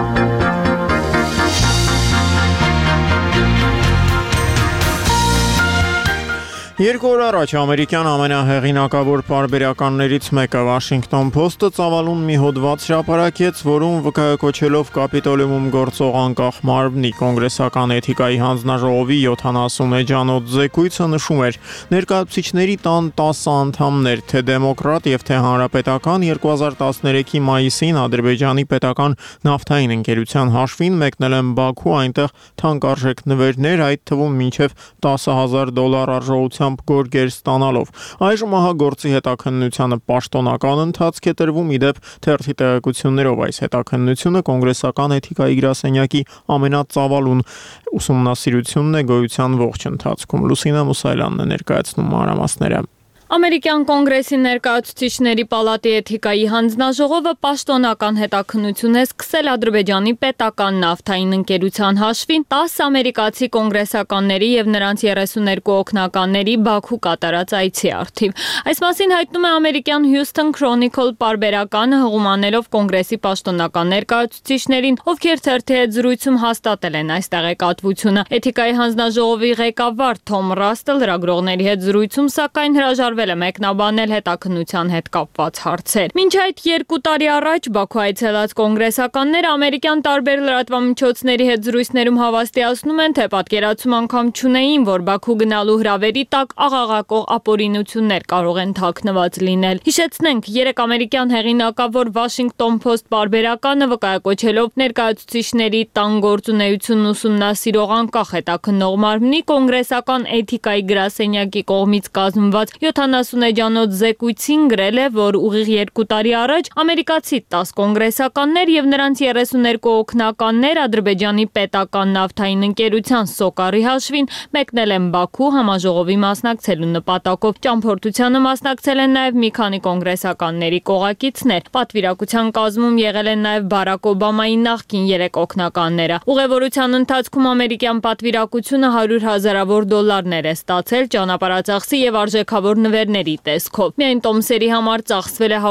Երկու օր առաջ ամերիկյան ամենահեղինակավոր պարբերականներից մեկը Washington Post-ը ծավալուն մի հոդված հրապարակեց, որում վկայակոչելով Կապիտոլիումում գործող անկախ մարմնի կոնգրեսական էթիկայի հանձնաժողովի 70-էջանոց զեկույցը նշում էր. ներկայացուցիչների տան 10 անդամներ, թե դեմոկրատ եւ թե հանրապետական 2013-ի մայիսին Ադրբեջանի պետական նավթային ընկերության հաշվին մեկնել են Բաքու, այնտեղ թանկարժեք նվերներ, այդ թվում մինչև $10,000 արժողությամբ գորգեր ստանալով։ Այժմ ահագործի հետաքննությանը պաշտոնական ընթացք է տրվում, իդեպ թերթի տեղեկություններով այս հետաքննությունը կոնգրեսական էթիկայի գրասենյակի ամենածավալուն ուսումնասիրությունն է գոյության ողջ ընթացքում։ Լուսինա Մուսայելյանն է ներկայացնում մանրամասները։ Ամերիկյան կոնգրեսի ներկայացուցիչների պալատի էթիկայի հանձնաժողովը պաշտոնական հետաքննություն է սկսել Ադրբեջանի պետական նավթային ընկերության հաշվին 10 ամերիկացի կոնգրեսականների եւ նրանց 32 օգնականների Բաքու կատարած այցի առթիվ։ Այս մասին հայտնում է ամերիկյան Houston Chronicle պարբերականը հղումանելով կոնգրեսի պաշտոնական ներկայացուցիչներին, ովքեր թերթի հետ զրույցում հաստատել են այս տեղեկատվությունը։ Էթիկայի հանձնաժողովի ղեկավար Թոմ Ռաստել լրագրողների հետ զրույցում սակայն հրաժարվել է մեկնաբանել հետաքննության հետ կապված հարցեր։ Մինչ այդ 2 տարի առաջ Բաքու այցելած կոնգրեսականները ամերիկյան տարբեր լրատվամիջոցների հետ զրույցներում հավաստիացնում են, թե պատկերացում անգամ չունեին, որ Բաքու գնալու հրավերի տակ աղաղակող ապօրինություններ կարող են թաքնված լինել։ Հիշեցնենք, 3 ամերիկյան հեղինակավոր Washington Post պարբերականը վկայակոչելով ներկայացուցիչների տան գործունեությունն ուսումնասիրող անկախ հետաքննող մարմնի կոնգրեսական էթիկայի գրասենյակի կողմից կազմված 70-էջանոց զեկույցին գրել է, որ ուղիղ 2 տարի առաջ ամերիկացի 10 կոնգրեսականներ եւ նրանց 32 օգնականներ Ադրբեջանի պետական նավթային ընկերության Սոկարի հաշվին մեկնել են Բաքու համաժողովի մասնակցելու նպատակով։ Ճամփորդությանը մասնակցել են նաեւ մի քանի կոնգրեսականների կողակիցներ։ Պատվիրակության կազմում եղել են նաեւ Բարակ Օբամայի նախկին 3 օգնականները։ Ուղևորության ընթացքում ամերիկյան պատվիրակությունը $100,000 է ստացել ճանապարհածախսի եւ արժեքավոր նվերների տեսքով։ Միայն տոմսերի համար ծախսվել է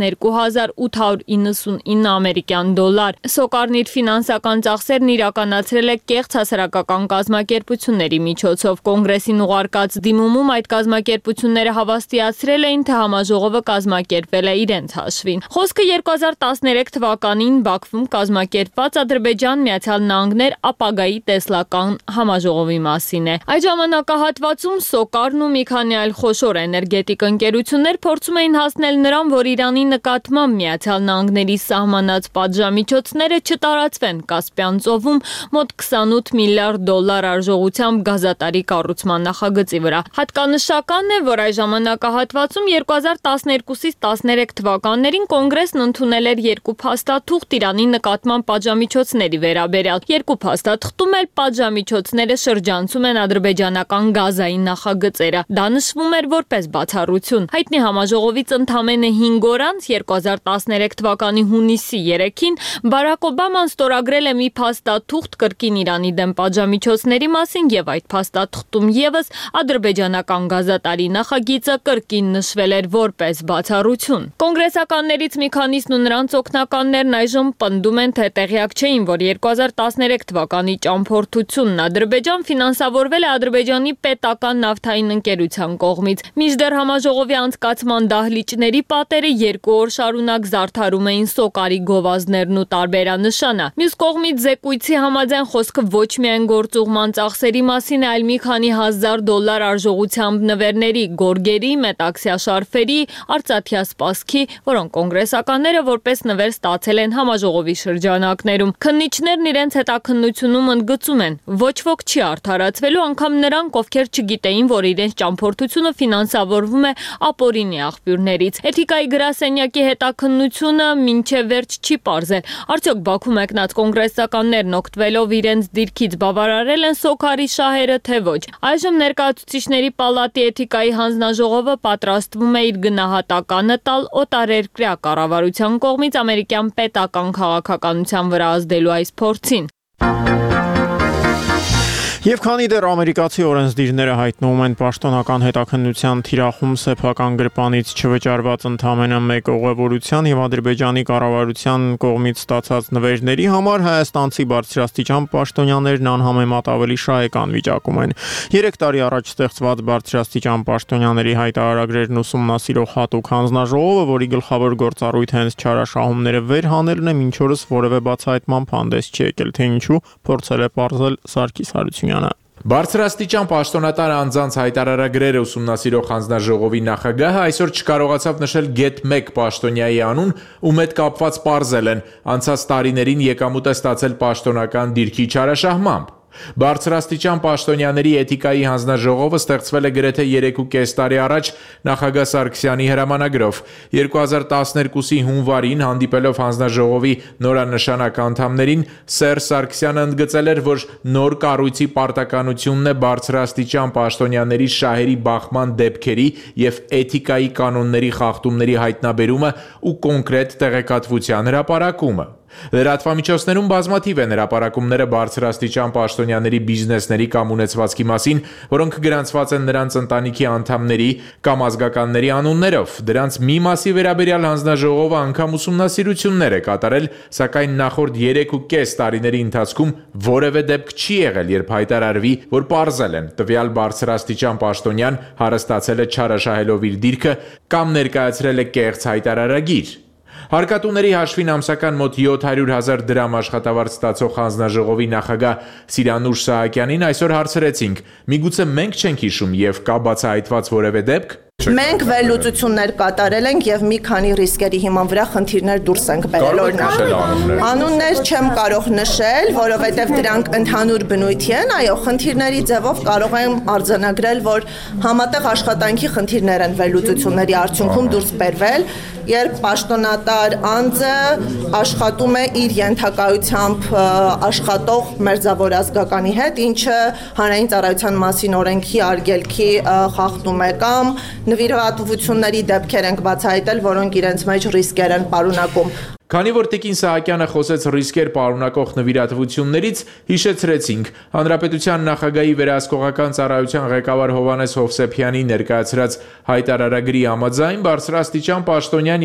$112,899 ամերիկյան դոլար։ Սոկարն իր ֆինանսական ծախսերն իրականացրել է կեղծ հասարակական կազմակերպությունների միջոցով։ Կոնգրեսին ուղարկած դիմումում այդ կազմակերպությունները հավաստիացրել էին, թե համաժողովը կազմակերպվել է իրենց հաշվին։ Խոսքը 2013 թվականին Բաքվում կազմակերպված Ադրբեջան-Միացյալ Նահանգներ ապագայի տեսլական համաժողովի մասին է։ Այդ ժամանակահատվածում Սոկարն ու մի քանի այլ խոշոր էներգետիկ ընկերություններ փորձում էին հասնել նրան, որ Իրանի նկատմամբ Միացյալ Նահանգների սահմանած պատժամիջոցները չտարածվեն Կասպյան ծովում մոտ $28 միլիարդ արժողությամբ գազատարի կառուցման նախագծի վրա։ Հատկանշական է, որ այս ժամանակահատվածում 2012-ից 13 թվականներին կոնգրեսն ընդունել էր 2 փաստաթուղթ Իրանի նկատմամբ պատժամիջոցների վերաբերյալ։ Երկու փաստաթղթում էլ պատժամիջոցները շրջանցում են ադրբեջանական գազային նախագծերը։ Դա նշվում էր որպես բացառություն։ Հայտնի համաժողովից ընդամենը 5 օր անց 2013 թվականի հունիսի 3-ին Բարակ Օբաման ստորագրել է մի փաստաթուղթ կրկին Իրանի դեմ պատժամիջոցների մասին եւ այդ փաստաթղթում եւս ադրբեջանական գազատարի նախագիծը կրկին նշվել էր որպես բացառություն։ Կոնգրեսականներից մի քանիսն ու նրանց օգնականներն այժմ պնդում են, թե տեղյակ չէին, որ 2013 թվականի ճամփորդությունն Ադրբեջան ֆինանսավորվել է Ադրբեջանի պետական նավթային ընկերության կողմից։ Մինչդեռ համաժողովի անցկացման դահլիճների պատերը 2 օր շարունակ զարդարում էին Սոկարի գովազդներն ու տարբերանշանը։ Մյուս կողմից զեկույցի համաձայն խոսքը ոչ միայն գործուղման ծախսերի մասին է, այլ մի քանի $1,000 արժողությամբ նվերների, գորգերի, մետաքսյա շարֆերի, արծաթյա սպասքի, որոնք կոնգրեսականները որպես նվեր ստացել են համաժողովի շրջանակներում։ Քննիչներն իրենց հետաքննությունում ընդգծում են, ոչ ոք չի արդարացվելու, անգամ նրանք, ովքեր չգիտեին, որ իրենց ճամփորդությունը ֆինանսավորվել լուսավորվում է ապօրինի աղբյուրներից։ Էթիկայի գրասենյակի հետաքննությունը մինչև վերջ չի պարզել։ Արդյոք Բաքու մեկնած կոնգրեսականներն օգտվելով իրենց դիրքից բավարարել են Սոքարի շահերը, թե ոչ։ Այժմ Ներկայացուցիչների պալատի էթիկայի հանձնաժողովը պատրաստվում է իր գնահատականը տալ օտարերկրյա կառավարության կողմից ամերիկյան պետական քաղաքականության վրա ազդելու այս փորձին։ Եվ քանի դեռ ամերիկացի օրենսդիրները հայտնվում են պաշտոնական հետաքննության թիրախում սեփական գրպանից չվճարված ընդամենը մեկ ուղևորության եւ Ադրբեջանի կառավարության կողմից ստացած նվերների համար հայաստանցի բարձրաստիճան պաշտոնյաներն անհամեմատ ավելի շահեկան վիճակում են։ 3 տարի առաջ ստեղծված բարձրաստիճան պաշտոնյաների հայտարարագրերն ուսումնասիրող հատուկ հանձնաժողովը, որի գլխավոր գործառույթը հենց չարաշահումները վեր հանելն է, մինչ օրս որևէ բացահայտման հանդես չի եկել, թե ինչու փորձել է պարզել Սարգիս Հարությունյանը։ Բարձրաստիճան պաշտոնատար անձանց հայտարարագրերը ուսումնասիրող հանձնաժողովի նախագահը այսօր չկարողացավ նշել գեթ 1 պաշտոնյայի անուն, ում հետ կապված պարզել են անցած տարիներին եկամուտ է ստացել պաշտոնական դիրքի չարաշահմամբ։ Բարձրաստիճան պաշտոնյաների էթիկայի հանձնաժողովը ստեղծվել է գրեթե 3.5 տարի առաջ նախագահ Սարգսյանի հրամանագրով։ 2012-ի հունվարին հանդիպելով հանձնաժողովի նորանշանակ անդամներին, Սերժ Սարգսյանը ընդգծել էր, որ նոր կառույցի պարտականությունն է բարձրաստիճան պաշտոնյաների շահերի բախման դեպքերի եւ էթիկայի կանոնների խախտումների հայտնաբերումը ու կոնկրետ տեղեկատվության հրապարակումը։ Լրատվամիջոցներում բազմաթիվ են հրապարակումները բարձրաստիճան պաշտոնյաների բիզնեսների կամ ունեցվածքի մասին, որոնք գրանցված են նրանց ընտանիքի անդամների կամ ազգականների անուններով։ Դրանց մի մասի վերաբերյալ հանձնաժողովը անգամ ուսումնասիրություններ է կատարել, սակայն նախորդ 3.5 տարիների ընթացքում որևէ դեպք չի եղել, երբ հայտարարվի, որ պարզել են տվյալ բարձրաստիճան պաշտոնյան հարստացել է չարաշահելով իր դիրքը կամ ներկայացրել է կեղծ հայտարարագիր։ Հարկատուների հաշվին ամսական մոտ 700,000 դրամ աշխատավարձ ստացող հանձնաժողովի նախագահ Սիրանուշ Սահակյանին այսօր հարցրեցինք. միգուցե մենք չենք հիշում եւ կա բացահայտված որևէ դեպք։ Մենք վերլուծություններ կատարել ենք եւ մի քանի ռիսկերի հիման վրա խնդիրներ դուրս ենք բերել, օրինակ։ Անուններ չեմ կարող նշել, որովհետեւ դրանք ընդհանուր բնույթի են, այո, խնդիրների ձևով կարող եմ արձանագրել, որ համատեղ աշխատանքի խնդիրներ են վերլուծությունների արդյունքում դուրս բերվել, երբ պաշտոնատար անձը աշխատում է իր ենթակայությամբ աշխատող մերձավոր ազգականի հետ, ինչը հանրային ծառայության մասին օրենքի արգելքի խախտում է կամ նվիրատվությունների դեպքեր ենք բացահայտել, որոնք իրենց մեջ ռիսկեր են պարունակում։ Քանի որ Տիկին Սահակյանը խոսեց ռիսկեր պարունակող նվիրատվություններից, հիշեցրեցինք Հանրապետության նախագահի վերահսկողական ծառայության ղեկավար Հովհաննես Հովսեփյանի ներկայացրած հայտարարագրի համաձայն բարձրաստիճան պաշտոնյան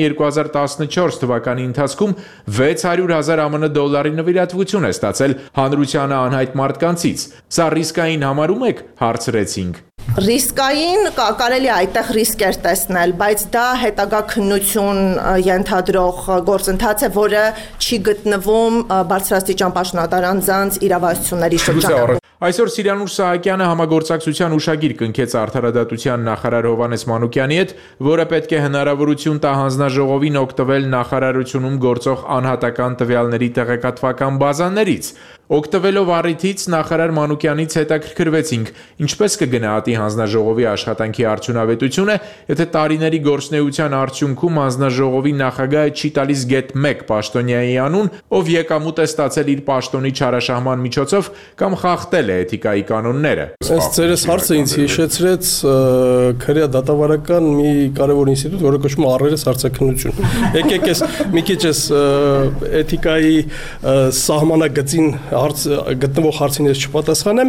2014 թվականի ընթացքում 600,000 ԱՄՆ դոլարի նվիրատվություն է ստացել հանրությանը անհայտ մարդկանցից։ Սա ռիսկային համարում եք, հարցրեցինք։ Ռիսկային կարելի է այդտեղ ռիսկեր տեսնել, բայց դա հետագա քննություն ենթադրող գործընթաց է, որը չի գտնվում բարձրաստիճան պաշտոնատար անձանց իրավասությունների շրջանում։ Այսօր Սիրանուշ Սահակյանը համագործակցության ուշագիր կնքեց Արդարադատության նախարար Հովհաննես Մանուկյանի հետ, որը պետք է հնարավորություն տա հանձնաժողովին օգտվել նախարարությունում գործող անհատական տվյալների տեղեկատվական բազաներից։ Օգտվելով առիթից նախարար Մանուկյանից հետաքրքրվեցինք, ինչպես կգնահատի հանձնաժողովի աշխատանքի արդյունավետությունը, եթե տարիների գործունեության արդյունքում հանձնաժողովի նախագահը չի տալիս գեթ 1 պաշտոնյայի անուն, ով եկամուտ է ստացել իր պաշտոնի չարաշահման միջոցով կամ խախտել է էթիկայի կանոնները։ Այս ձերս հարցը ինձ հիշեցրեց քրեա դատավարական մի կարևոր ինստիտուտ, որը կոչվում է առերես հարցաքննություն։ Եկեք ես մի քիչ էթիկայի սահմանագծին գտնվող հարցին ես չպատասխանեմ,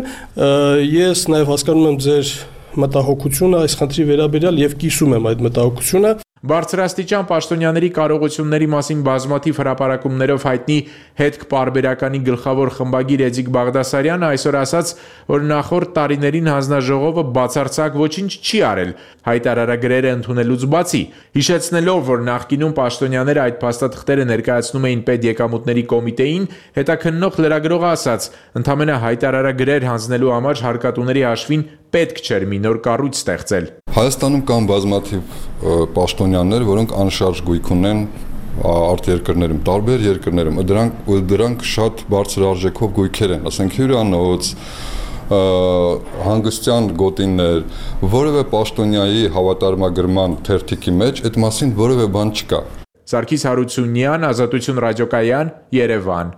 ես նաև հասկանում եմ ձեր մտահոգությունը այս խնդրի վերաբերյալ եւ կիսում եմ այդ մտահոգությունը։ Բարձրաստիճան պաշտոնյաների կարողությունների մասին բազմաթիվ հրապարակումներով հայտնի հետք պարբերականի գլխավոր խմբագիր Էդիկ Բաղդասարյանը այսօր ասաց, որ նախորդ տարիներին հանձնաժողովը բացարձակ ոչինչ չի արել հայտարարագրերը ընդունելուց բացի, հիշեցնելով, որ նախկինում պաշտոնյաները այդ փաստաթղթերը ներկայացնում էին պետեկամուտների կոմիտեին, հետաքննող լրագրողը ասաց, ընդամենը հայտարարագրեր հանձնելու համար հարկատուների հաշվին պետք չէր մի նոր կառույց ստեղծել։ Հայաստանում կան բազմաթիվ պաշտոնյաներ, որոնք անշարժ գույք ունեն արտերկրներում, տարբեր երկրներում, դրանք շատ բարձր արժեքով գույքեր են, ասենք հյուրանոց, հանգստյան գոտիներ, որևէ պաշտոնյայի հավատարմագրման թերթիկի մեջ այդ մասին որևէ բան չկա։ Սարգիս Հարությունյան, Ազատություն ռադիոկայան, Երևան։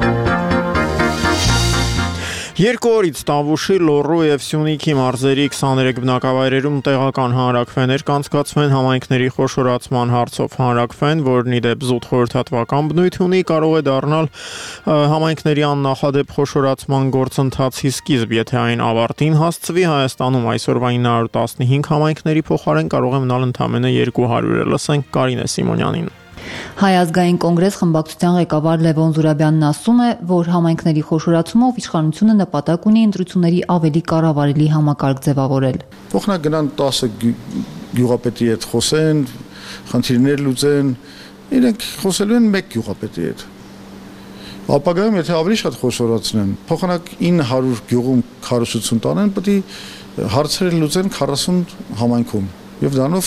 Երկու օրից Տավուշի, Լոռու եւ Սյունիքի մարզերի 23 բնակավայրերում տեղական հանրաքվեներ կանցկացվեն համայնքների խոշորացման հարցով։ Հանրաքվեն, որն ի դեպ զուտ խորհրդատվական բնույթ ունի, կարող է դառնալ համայնքների աննախադեպ խոշորացման գործընթացի սկիզբ, եթե այն ավարտին հասցվի։ Հայաստանում այսօրվա 915 համայնքների փոխարեն կարող է մնալ ընդամենը 200-ը։ Լսենք Կարինե Սիմոնյանին։ Հայ ազգային կոնգրես խմբակցության ղեկավար Լևոն Զուրաբյանն ասում է, որ համայնքների խոշորացումով իշխանությունը նպատակ ունի ընտրությունների ավելի կառավարելի համակարգ ձևավորել։ Փոխնակ գնան 10 գյուղապետի հետ խոսեն, խնդիրներ լուծեն, իրենք խոսելու են մեկ գյուղապետի հետ։ Ապագայում եթե ավելի շատ խոշորացնեն, փոխանակ 900 գյուղում քարոզություն տանեն, պետք է հարցերը լուծեն 40 համայնքում եւ դրանով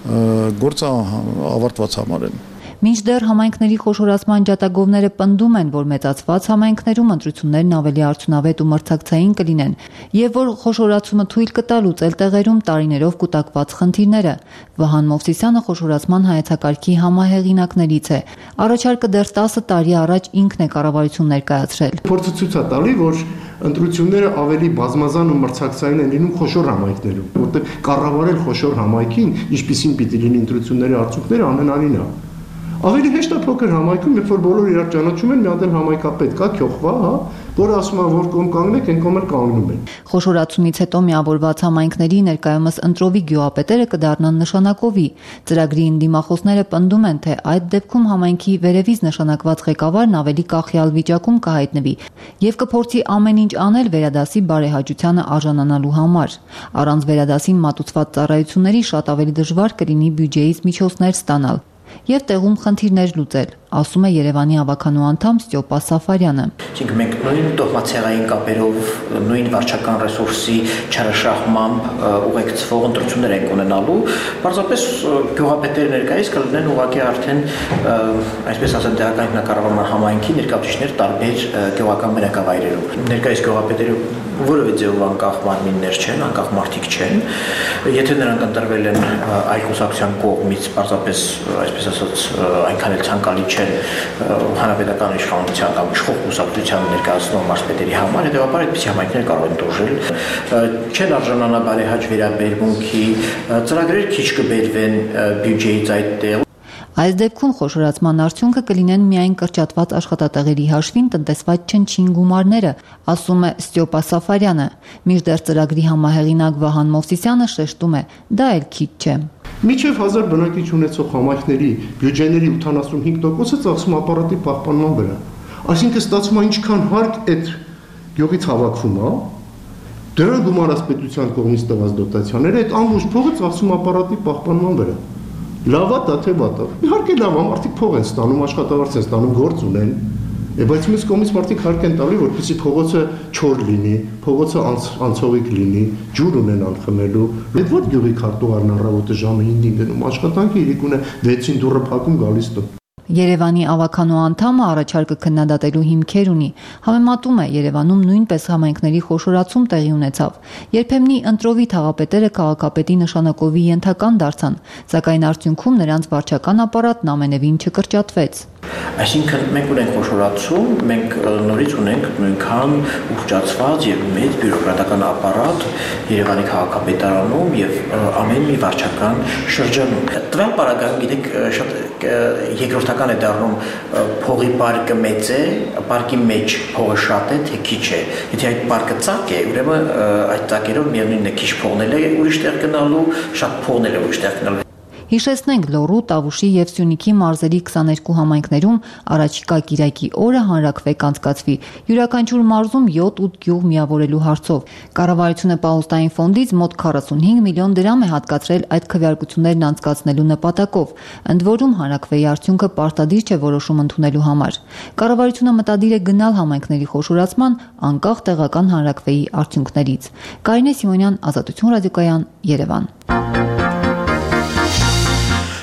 գործը ավարտված համարեն։ Մինչդեռ համայնքների խոշորացման ջատագովները պնդում են, որ մեծացված համայնքներում ընտրություններն ավելի արդյունավետ ու մրցակցային կլինեն եւ որ խոշորացումը թույլ կտա լուծել տեղերում տարիներով կուտակված խնդիրները։ Վահան Մովսիսյանը խոշորացման հայեցակարգի համահեղինակներից է։ Առաջարկը դեռ 10 տարի առաջ ինքն է կառավարություն ներկայացրել։ Փորձը ցույց է տալի, որ ընտրությունները ավելի բազմազան ու մրցակցային են լինում խոշոր համայնքներում, որտեղ կառավարել խոշոր համայնքին, ինչպիսին պիտի լինի ընտրությունների արդյունքները, անհնարին է։ Ավելի հեշտ է փոքր համայնքում, երբ որ բոլորը իրար ճանաչում են, մի հատ էլ համայնքապետ կա, քյոխվա, որը ասում է, որ կողմ կանգնեք, այն կողմ էլ կանգնում են։ Խոշորացումից հետո միավորված համայնքների ներկայումս ընտրովի գյուղապետերը կդառնան նշանակովի։ Ծրագրի ընդդիմախոսները պնդում են, թե այդ դեպքում համայնքի վերևից նշանակված ղեկավարն ավելի կախյալ վիճակում կհայտնվի եւ կփորձի ամեն ինչ անել վերադասի բարեհաճությանը արժանանալու համար։ Առանց վերադասին մատուցված ծառայությունների շատ ավելի դժվար կլինի բյուջեից միջոցներ ստանալ եւ տեղում խնդիրներ լուծել, ասում է Երևանի ավականու անդամ Ստյոպա Սաֆարյանը։ Իսկ մենք նույն տոհմացեղային կապերով, նույն վարչական ռեսուրսի չարաշահմամբ ուղեկցվող ընտրություններ ենք ունենալու, պարզապես գյուղապետերը ներկայիս կլինեն ուղղակի արդեն, այսպես ասած, տեղական ինքնակառավարման համայնքի ներկայացուցիչներ տարբեր գյուղական բնակավայրերում։ Ներկայիս գյուղապետերը որևէ ձևով անկախ մարմիններ չեն, անկախ մարդիկ չեն։ Եթե նրանք ընտրվել են այլ կուսակցության կողմից, պարզապես, այսպես ասած, այնքան էլ ցանկալի չեն հանրապետական իշխանության կամ իշխող կուսակցության ներկայացնող մարզպետերի համար, հետևաբար այդպիսի համայնքներ կարող են տուժել, չեն արժանանա բարեհաճ վերաբերմունքի, ծրագրեր քիչ կբերվեն բյուջեից այդտեղ։ Այս դեպքում խոշորացման արդյունքը կլինեն միայն կրճատված աշխատատեղերի հաշվին տնտեսված չնչին գումարները, ասում է Ստյոպա Սաֆարյանը։ Մինչդեռ ծրագրի համահեղինակ Վահան Մովսիսյանը շեշտում է, դա էլ քիչ չէ։ Մինչև 1000 բնակիչ ունեցող համայնքների բյուջեների 85%-ը ծախսում ապարատի պահպանման վրա։ Այսինքն ստացվում է ինչքան հարկ այդ գյուղից հավաքվում է, դրան գումարած պետության կողմից տված դոտացիաները, այդ ամբողջ փողը ծախսում ապարատի պահպանման վրա։ Լավա դա թե վատա։ Իհարկե լավ է, մարդիկ փող են ստանում, աշխատավարձ են ստանում, գործ ունեն։ Բայց մյուս կողմից մարդիկ հարկ են տալի, որպեսզի փողոցը չոր լինի, փողոցը անցողիկ լինի, ջուր ունենան խմելու։ Այդ ոչ գյուղի քարտուղարն առավոտը ժամը 5-ին գնում աշխատանքի, իրիկուն է 6-ին դուռը փակում գալիս տուն։ Երևանի ավականու անդամը առաջարկը քննադատելու հիմքեր ունի։ Համեմատում է Երևանում նույնպես համայնքների խոշորացում տեղի ունեցավ։ Երբեմնի ընտրովի թաղապետերը քաղաքապետի նշանակովի ենթական դարձան, սակայն արդյունքում նրանց վարչական ապարատն ամենևին չկրճատվեց։ Այսինքն մենք ունենք խոշորացում, մենք նորից ունենք նույնքան ուղղճացված եւ մեծ բյուրոկրատական ապարատ Երևանի քաղաքապետարանում եւ ամեն մի վարչական շրջանում։ Տվյալ պարագայում գիտեք շատ երկրորդական է դառնում փողի պարկը մեծ է, պարկի մեջ փողը շատ է, թե քիչ է։ Եթե այդ պարկը ծակ է, ուրեմն այդ ծակերով միևնույնն է քիչ փողնել է ուրիշ տեղ գնալու, շատ փողնել է ուրիշ տեղ գնալու։ Հիշեցնենք Լոռու, Տավուշի եւ Սյունիքի մարզերի 22 համայնքներում առաջիկա կիրակի օրը հանրաքվե կանցկացվի յուրաքանչյուր մարզում 7-8 գյուղ միավորելու հարցով։ Կառավարությունը պահոստային ֆոնդից մոտ 45 միլիոն դրամ է հատկացրել այդ քվեարկություններն անցկացնելու նպատակով, ընդ որում հանրաքվեի արդյունքը պարտադիր չէ որոշում ընդունելու համար։ Կառավարությունը մտադիր է գնալ համայնքների խոշորացման անկախ տեղական հանրաքվեի արդյունքներից։ Կարինե Սիմոնյան, Ազատություն ռադիոկայան, Երևան։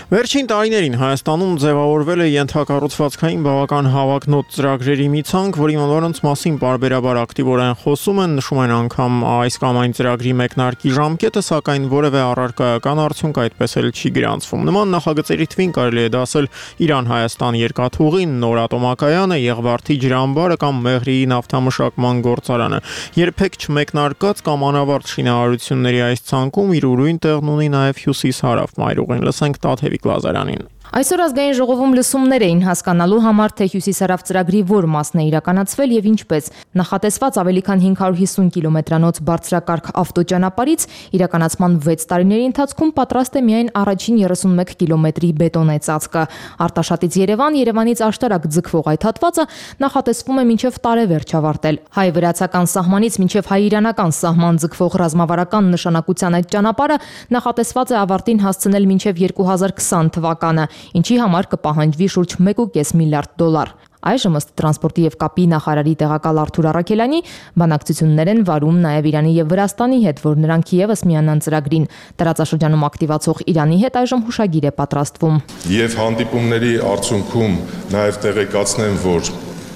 Վերջին տարիներին Հայաստանում ձևավորվել է ենթակառուցվածքային բավական հավակնոտ ծրագրերի մի ցանկ, որի որոնց մասին պարբերաբար ակտիվորեն խոսում են, նշում են անգամ այս կամ այն ծրագրի մեկնարկի ժամկետը, սակայն որևէ առարկայական արդյունք այդպես էլ չի գրանցվում։ Նման նախագծերի թվին կարելի է դասել Իրան-Հայաստան երկաթուղին, նոր ատոմակայանը, Եղվարդի ջրամբարը կամ Մեղրիի նավթամշակման գործարանը։ Երբեք չմեկնարկած կամ անավարտ շինարարությունների այս ցանկում իր ուրույն տեղն ունի նաև հյուսիս-հարավ մայրուղին։ Լսենք Տաթևիկ Լազարյանին։ Այսօր ազգային ժողովում լսումներ էին հասկանալու համար, թե հյուսիսարավ ծրագրի որ մասն է իրականացվել եւ ինչպես։ Նախատեսված ավելի քան 550 կիլոմետրանոց բարձրակարգ ավտոճանապարհից իրականացման 6 տարիների ընթացքում պատրաստ է միայն առաջին 31 կիլոմետրի բետոնե ծածկը։ Արտաշատից Երևան, Երևանից աշտարակ ձգվող այդ հատվածը նախատեսվում է մինչև տարեվերջ ավարտել։ Հայ-վրացական սահմանից մինչև հայ-իրանական սահման ձգվող ռազմավարական նշանակության այդ ճանապարհը նախատեսված է ավարտին հասցնել մինչև 2020 թվականը, ինչի համար կպահանջվի շուրջ 1.5 միլիարդ դոլար։ Այժմ ըստ տրանսպորտի եւ կապի նախարարի տեղակալ Արթուր Առաքելյանի բանակցություններ են վարում նաեւ Իրանի եւ Վրաստանի հետ, որ նրանք եւս միանան ծրագրին։ Տարածաշրջանում ակտիվացող Իրանի հետ այժմ հուշագիր է պատրաստվում։ Եվ հանդիպումների արդյունքում նաեւ տեղեկացնեմ, որ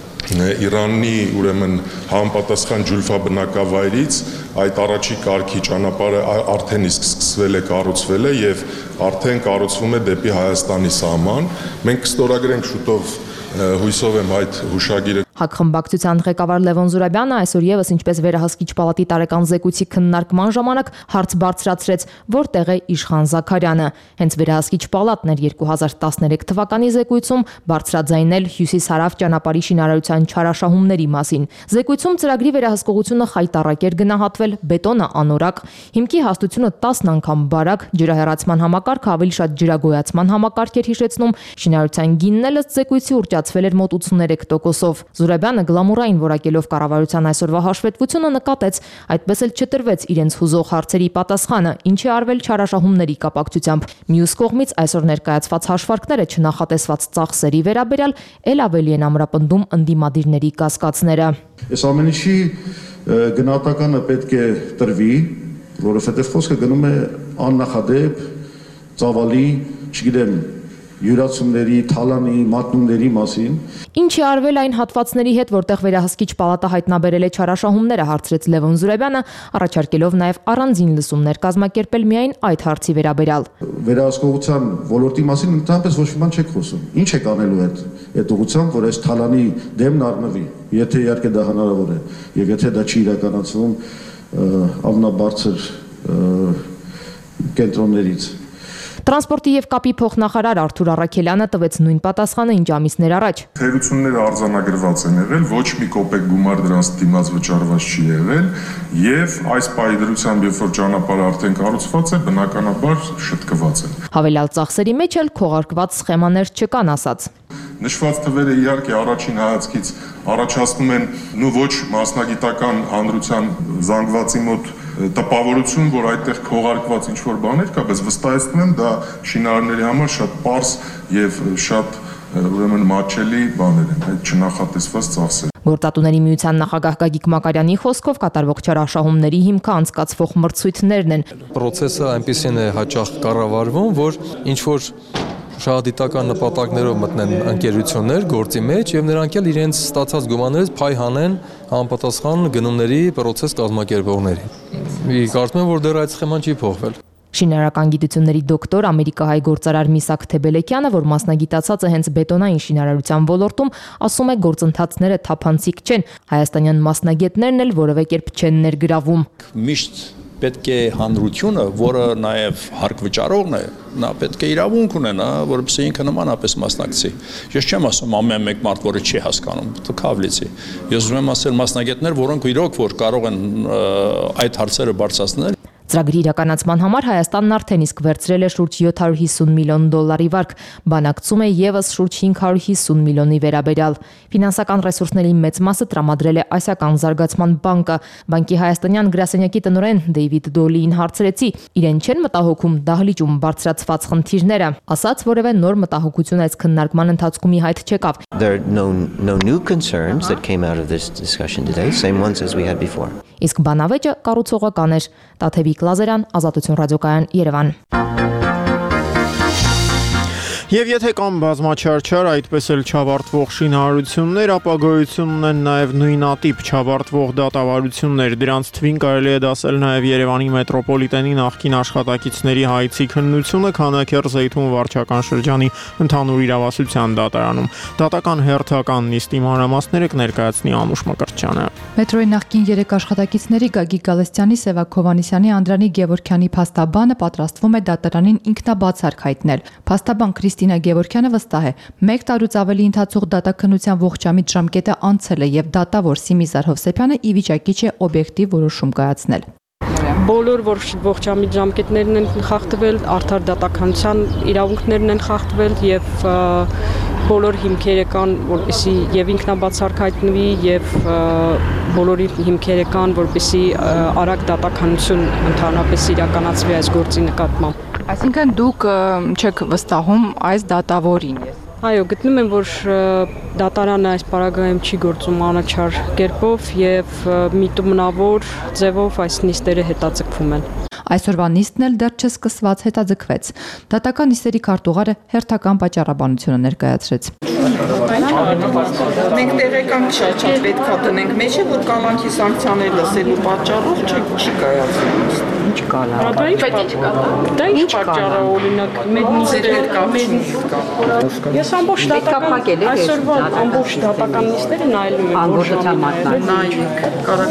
Իրանի ուրեմն համապատասխան ջուլֆա բնակավայրից այդ առաջի կարգի ճանապարհը արդեն իսկ սկսվել է կառուցվել է եւ արդեն կառուցվում է դեպի Հայաստանի սահման։ Մենք կստորագրենք շուտով, հույսով եմ այդ հուշագիրը։ ՀԱԿ խմբակցության ղեկավար Լևոն Զուրաբյանը այսօր եւս ինչպես վերահսկիչ պալատի տարեկան զեկույցի քննարկման ժամանակ հարց բարձրացրեց, որտեղ է Իշխան Զաքարյանը։ Հենց վերահսկիչ պալատն էր 2013 թվականի զեկույցում բարձրաձայնել հյուսիս-հարավ ճանապարհի շինարարության չարաշահումների մասին։ Զեկույցում ծրագրի վերահսկողությունը խայտառակ էր գնահատվել, բետոնը անորակ, հիմքի հաստությունը 10 անգամ բարակ, ջրահեռացման համակարգը ավելի շատ ջրագոյացման համակարգ էր հիշեցնում, շինարարության գինն էլ ըստ զեկույցի ուռճացվել էր մոտ 83%-ով։ Զուրաբյանը գլամուրային որակելով կառավարության այսօրվա հաշվետվությունը նկատեց, այդպես էլ չտրվեց իրենց հուզող հարցերի պատասխանը, ինչ է արվել չարաշահումների կապակցությամբ։ Մյուս կողմից այսօր ներկայացված հաշվարկները չնախատեսված ծախսերի վերաբերյալ ել ավելի են ամրապնդում ընդդիմադիրների կասկածները։ Այս ամեն ինչի գնահատականը պետք է տրվի, որովհետև խոսքը գնում է աննախադեպ, ծավալի, չգիտեմ, յուրացումների, թալանի, մատնումների մասին։ Ինչ է արվել այն հատվածների հետ, որտեղ վերահսկիչ պալատը հայտնաբերել է չարաշահումները, հարցրեց Լևոն Զուրաբյանը, առաջարկելով նաև առանձին լսումներ կազմակերպել միայն այդ հարցի վերաբերյալ։ Վերահսկողության ոլորտի մասին ընդհանրապես ոչ մի բան չեք խոսում։ Ինչ եք անելու այդ ուղղությամբ, որ այս թալանի դեմն առնվի, եթե իհարկե դա հնարավոր է, եւ եթե դա չի իրականացվում ամենաբարձր կենտրոններից։ Տրանսպորտի եւ կապի փոխնախարար Արթուր Առաքելյանը տվեց նույն պատասխանը ինչ ամիսներ առաջ։ Թերությունները արձանագրված են եղել, ոչ մի կոպեկ գումար դրանց դիմաց վճարված չի եղել եւ այս պայդրությամբ, երբ որ ճանապարհը արդեն կառուցված է, բնականաբար շտկված են։ Հավելյալ ծախսերի մեջ էլ քողարկված սխեմաներ չկան, ասաց։ Նշված թվերը իհարկե առաջին հայացքից առաջացնում են ոչ մասնագիտական հանրության զանգվածի մոտ տպավորություն, որ այդտեղ քողարկված ինչ-որ բաներ կա, բայց վստահեցնում եմ, դա շինարարների համար շատ պարզ եւ շատ ուրեմն մատչելի բաներ են, այդ չնախատեսված ծախսեր։ Գործատուների միության նախագահ Գագիկ Մակարյանի խոսքով կատարվող չարաշահումների հիմքը անցկացվող մրցույթներն են։ Պրոցեսը այնպեսին է հաճախ կառավարվում, որ ինչ-որ շահադիտական նպատակներով մտնեն ընկերություններ գործի մեջ եւ նրանք էլ իրենց ստացած գումարներից փայ հանեն համապատասխան գնումների process կազմակերպողների։ Կարծում եմ, որ դեռ այդ սխեման չի փոխվել։ Շինարարական գիտությունների դոկտոր ամերիկահայ գործարար Միսակ Թեբելեկյանը, որ մասնագիտացած է հենց բետոնային շինարարության ոլորտում, ասում է գործընթացները թափանցիկ չեն, հայաստանյան մասնագետներն էլ որևէ կերպ չեն ներգրավում։ Միշտ պետք է հանրությունը, որը նաև հարկվճարողն է, նա պետք է իրավունք ունենա, որպեսզի ինքը նմանապես մասնակցի։ Ես չեմ ասում ամեն մեկ մարդ, որը չի հասկանում, քավլիցի։ Ես ուզում եմ ասել մասնագետներ, որոնք իրոք որ կարող են այդ հարցերը բարձրացնել։ Ծրագրի իրականացման համար Հայաստանն արդեն իսկ վերցրել է շուրջ 750 միլիոն դոլարի վարկ, բանակցում է եւս շուրջ 550 միլիոնի վերաբերյալ։ Ֆինանսական ռեսուրսների մեծ մասը տրամադրել է Ասիական զարգացման բանկը։ Բանկի հայաստանյան գրասենյակի տնօրեն Դեյվիդ Դոլիին հարցրեցի, իրեն չեն մտահոգում դահլիճում բարձրացված խնդիրները, ասաց, որևէ նոր մտահոգություն այս քննարկման ընթացքում ի հայտ չեկավ։ There are no new concerns that came out of this discussion today, same ones as we had before. Իսկ բանավեճը կառուցողական էր։ Տաթևիկ Լազարյան, Ազատություն ռադիոկայան, Երևան։ Եվ եթե կան բազմաչարչար, այդպես էլ չավարտվող շինարարություններ, ապա գոյություն ունեն նաև նույնատիպ չավարտվող դատավարություններ։ Դրանց թվին կարելի է դասել նաև Երևանի մետրոպոլիտենի նախկին աշխատակիցների հայցի քննությունը Քանաքեռ Զեյթուն վարչական շրջանի ընդհանուր իրավասության դատարանում։ Դատական հերթական նիստի մանրամասները կներկայացնի Անուշ Մկրտչյանը։ Մետրոյի նախկին 3 աշխատակիցների Գագիկ Գալստյանի, Սևակ Հովհաննիսյանի, Անդրանիկ Գևորգյանի փաստաբանը պատրաստվում է դատարանին ինքնաբացարկ հայտնել։ Փաստաբան Քրիստինա Գևորգյանը վստահ է, 1 տարուց ավելի ընթացող դատաքննության ողջամիտ ժամկետը անցել է եւ դատավոր Սիմիզար Հովսեփյանը ի վիճակի չէ օբյեկտիվ որոշում կայացնել։ Բոլոր ողջամիտ ժամկետներն են խախտվել, արդար դատականության իրավունքներն են խախտվել եւ բոլոր հիմքերը կան, որպեսզի եւ ինքնաբացարկ հայտնվի եւ բոլորի հիմքերը կան, որպեսզի արագ դատականություն ընդհանրապես իրականացվի այս գործի նկատմամբ։ Այսինքն դուք չեք վստահում այս դատավորին։ Այո, գտնում եմ, որ դատարանը այս պարագայում չի գործում անաչառ կերպով եւ միտումնավոր ձևով այս նիստերը հետաձգվում են։ Այսօրվա նիստն էլ դեռ չսկսված հետաձգվեց։ Դատական նիստերի քարտուղարը հերթական պատճառաբանությունը ներկայացրեց։ Մենք տեղեկանք շատ պետք է դնենք մեջը, որ կալանքի սանկցիաներ լսելու պատճառով չի կայացնում։ Ինչ կալա։ Դա ինչ պատճառ է, օրինակ, մեր Ես ամբողջ դատական այսօրվա ամբողջ դատական նիստերը նայելու եմ անգործության մատնայեք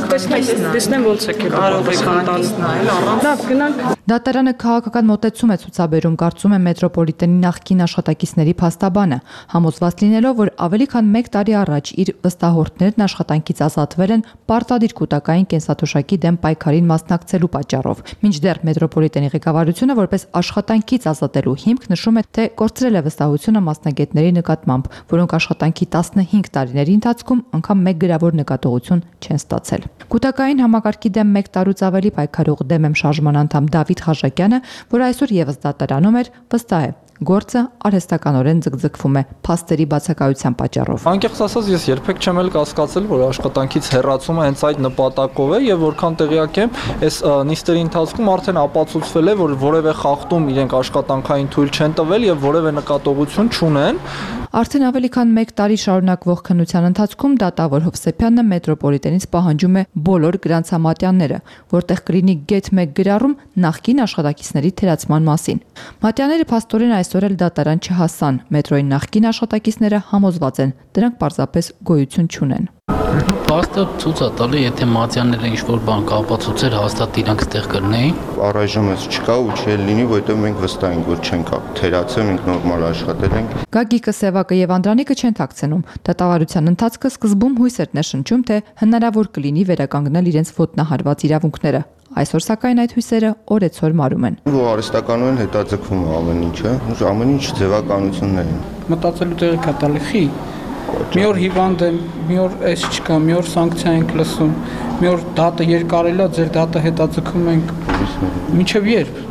տեսնեմ ոնց է կարող եք նայել առանց գնանք Դատարանը քաղաքական մոտեցում է ցուցաբերում, կարծում է մետրոպոլիտենի նախկին աշխատակիցների փաստաբանը, համոզված լինելով, որ ավելի քան 1 տարի առաջ իր վստահորդներն աշխատանքից ազատվել են պարտադիր կൂട്ടակային կենսաթոշակի դեմ պայքարին մասնակցելու պատճառով։ Մինչդեռ մետրոպոլիտենի ղեկավարությունը որպես աշխատանքից ազատելու հիմք նշում է, թե կորցրել է վստահությունը մասնագետների նկատմամբ, որոնք աշխատանքի 15 տարիների ընթացքում անգամ 1 գրավոր նկատողություն չեն ստացել։ Կൂട്ടակային համակարգի դեմ 1 տարուց ավելի պայքարող դեմ շարժման անդամ Դավիթ Խաչակյանը, որ այսօր եւս դատարանում էր, վստահ է, գործը արհեստականորեն ձգձգվում է փաստերի բացակայության պատճառով։ Անկեղծ ասած, ես երբեք չեմ էլ կասկածել, որ աշխատանքից հեռացումը հենց այդ նպատակով է եւ որքան տեղյակ եմ, այս նիստերի ընթացքում արդեն ապացուցվել է, որ որևէ խախտում իրենք աշխատանքային թույլ չեն տվել եւ որևէ նկատողություն չունեն։ Արդեն ավելի քան 1 տարի շարունակվող քննության ընթացքում դատավոր Հովսեփյանը մետրոպոլիտենից պահանջում է բոլոր գրանցամատյանները, որտեղ կլինի գեթ 1 գրառում նախկին աշխատակիցների թերացման մասին։ Մատյաները փաստորեն այսօր էլ դատարան չհասան, մետրոյի նախկին աշխատակիցները համոզված են, դրանք պարզապես գոյություն չունեն։ Փաստը ցույց է տալի, եթե մատյանները ինչ-որ բան կապացուցեր, հաստատ իրանք ստեղ կլինեին։ Առայժմ էս չկա ու չի լինի, որովհետև մենք վստահ ենք, որ չենք թերացել, մենք նորմալ աշխատել ենք։ Գագիկը, Սևակը եւ Անդրանիկը չեն թաքցնում։ Դատավարության ընթացքը սկզբում հույսեր ներշնչում, թե հնարավոր կլինի վերականգնել իրենց ոտնահարված իրավունքները։ Այսօր սակայն այդ հույսերը օրեցօր մարում են։ Որ արհեստականորեն հետաձգվում է ամեն ինչը, ամեն ինչ ձևականություններ են։ Մտածելու տեղը կտալի մի օր հիվանդ եմ, մի օր էս չկա, մի օր սանկցիա ենք լսում, մի օր դատը երկարել է, ձեր դատը հետաձգում ենք։ Մինչև երբ։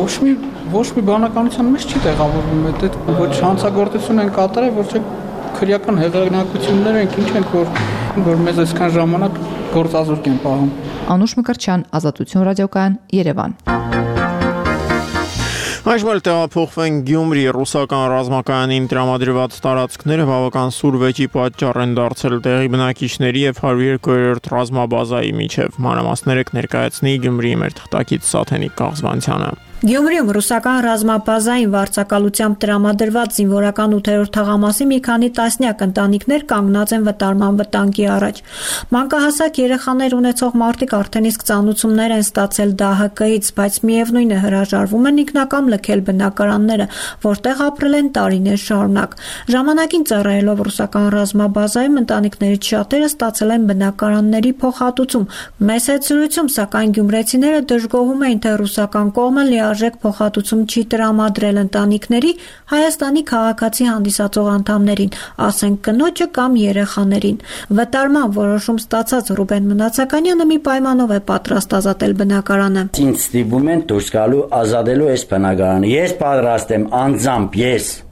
Ոչ մի բանականության մեջ չի տեղավորվում այդ ոչ հանցագործություն են կատարել, ոչ քրեական հեղինակություններ են, ինչ ենք որ մեզ այսքան ժամանակ գործազուրկ են պահում։ Անուշ Մկրտչյան, Ազատություն ռադիոկայան, Երևան։ Այժմ էլ տեղափոխվենք Գյումրի, ռուսական ռազմակայանին տրամադրված տարածքները բավական սուր վեճի պատճառ են դարձել տեղի բնակիչների եւ 102-րդ ռազմաբազայի միջև։ Մանրամասները կներկայացնի Գյումրիի մեր թղթակից Սաթենիկ Կաղզվանցյանը։ Գյումրիում ռուսական ռազմաբազային վարձակալությամբ տրամադրված զինվորական 8-րդ թաղամասի մի քանի տասնյակ ընտանիքներ կանգնած են վտարման վտանգի առաջ։ Մանկահասակ երեխաներ ունեցող մարդիկ արդեն իսկ ծանուցումներ են ստացել ԴՀԿ-ից, բայց միևնույն է հրաժարվում են ինքնակամ լքել բնակարանները, որտեղ ապրել են տարիներ շարունակ։ Ժամանակին ծառայելով ռուսական ռազմաբազայում ընտանիքներից շատերը ստացել են բնակարանների փոխհատուցում։ Մեծ հետ զրույցում, սակայն գյումրեցիները դժգոհում էին, թե ռուսական կողմը լիարժեք փոխհատուցում չի տրամադրել ընտանիքների Հայաստանի քաղաքացի հանդիսացող անդամներին, ասենք կնոջը կամ երեխաներին։ Վտարման որոշում ստացած Ռուբեն Մնացականյանը մի պայմանով է պատրաստ ազատել բնակարանը։ Ինձ ստիպում են դուրս գալու ազատելու այս բնակարանը։ Ես պատրաստ եմ անձամբ, ես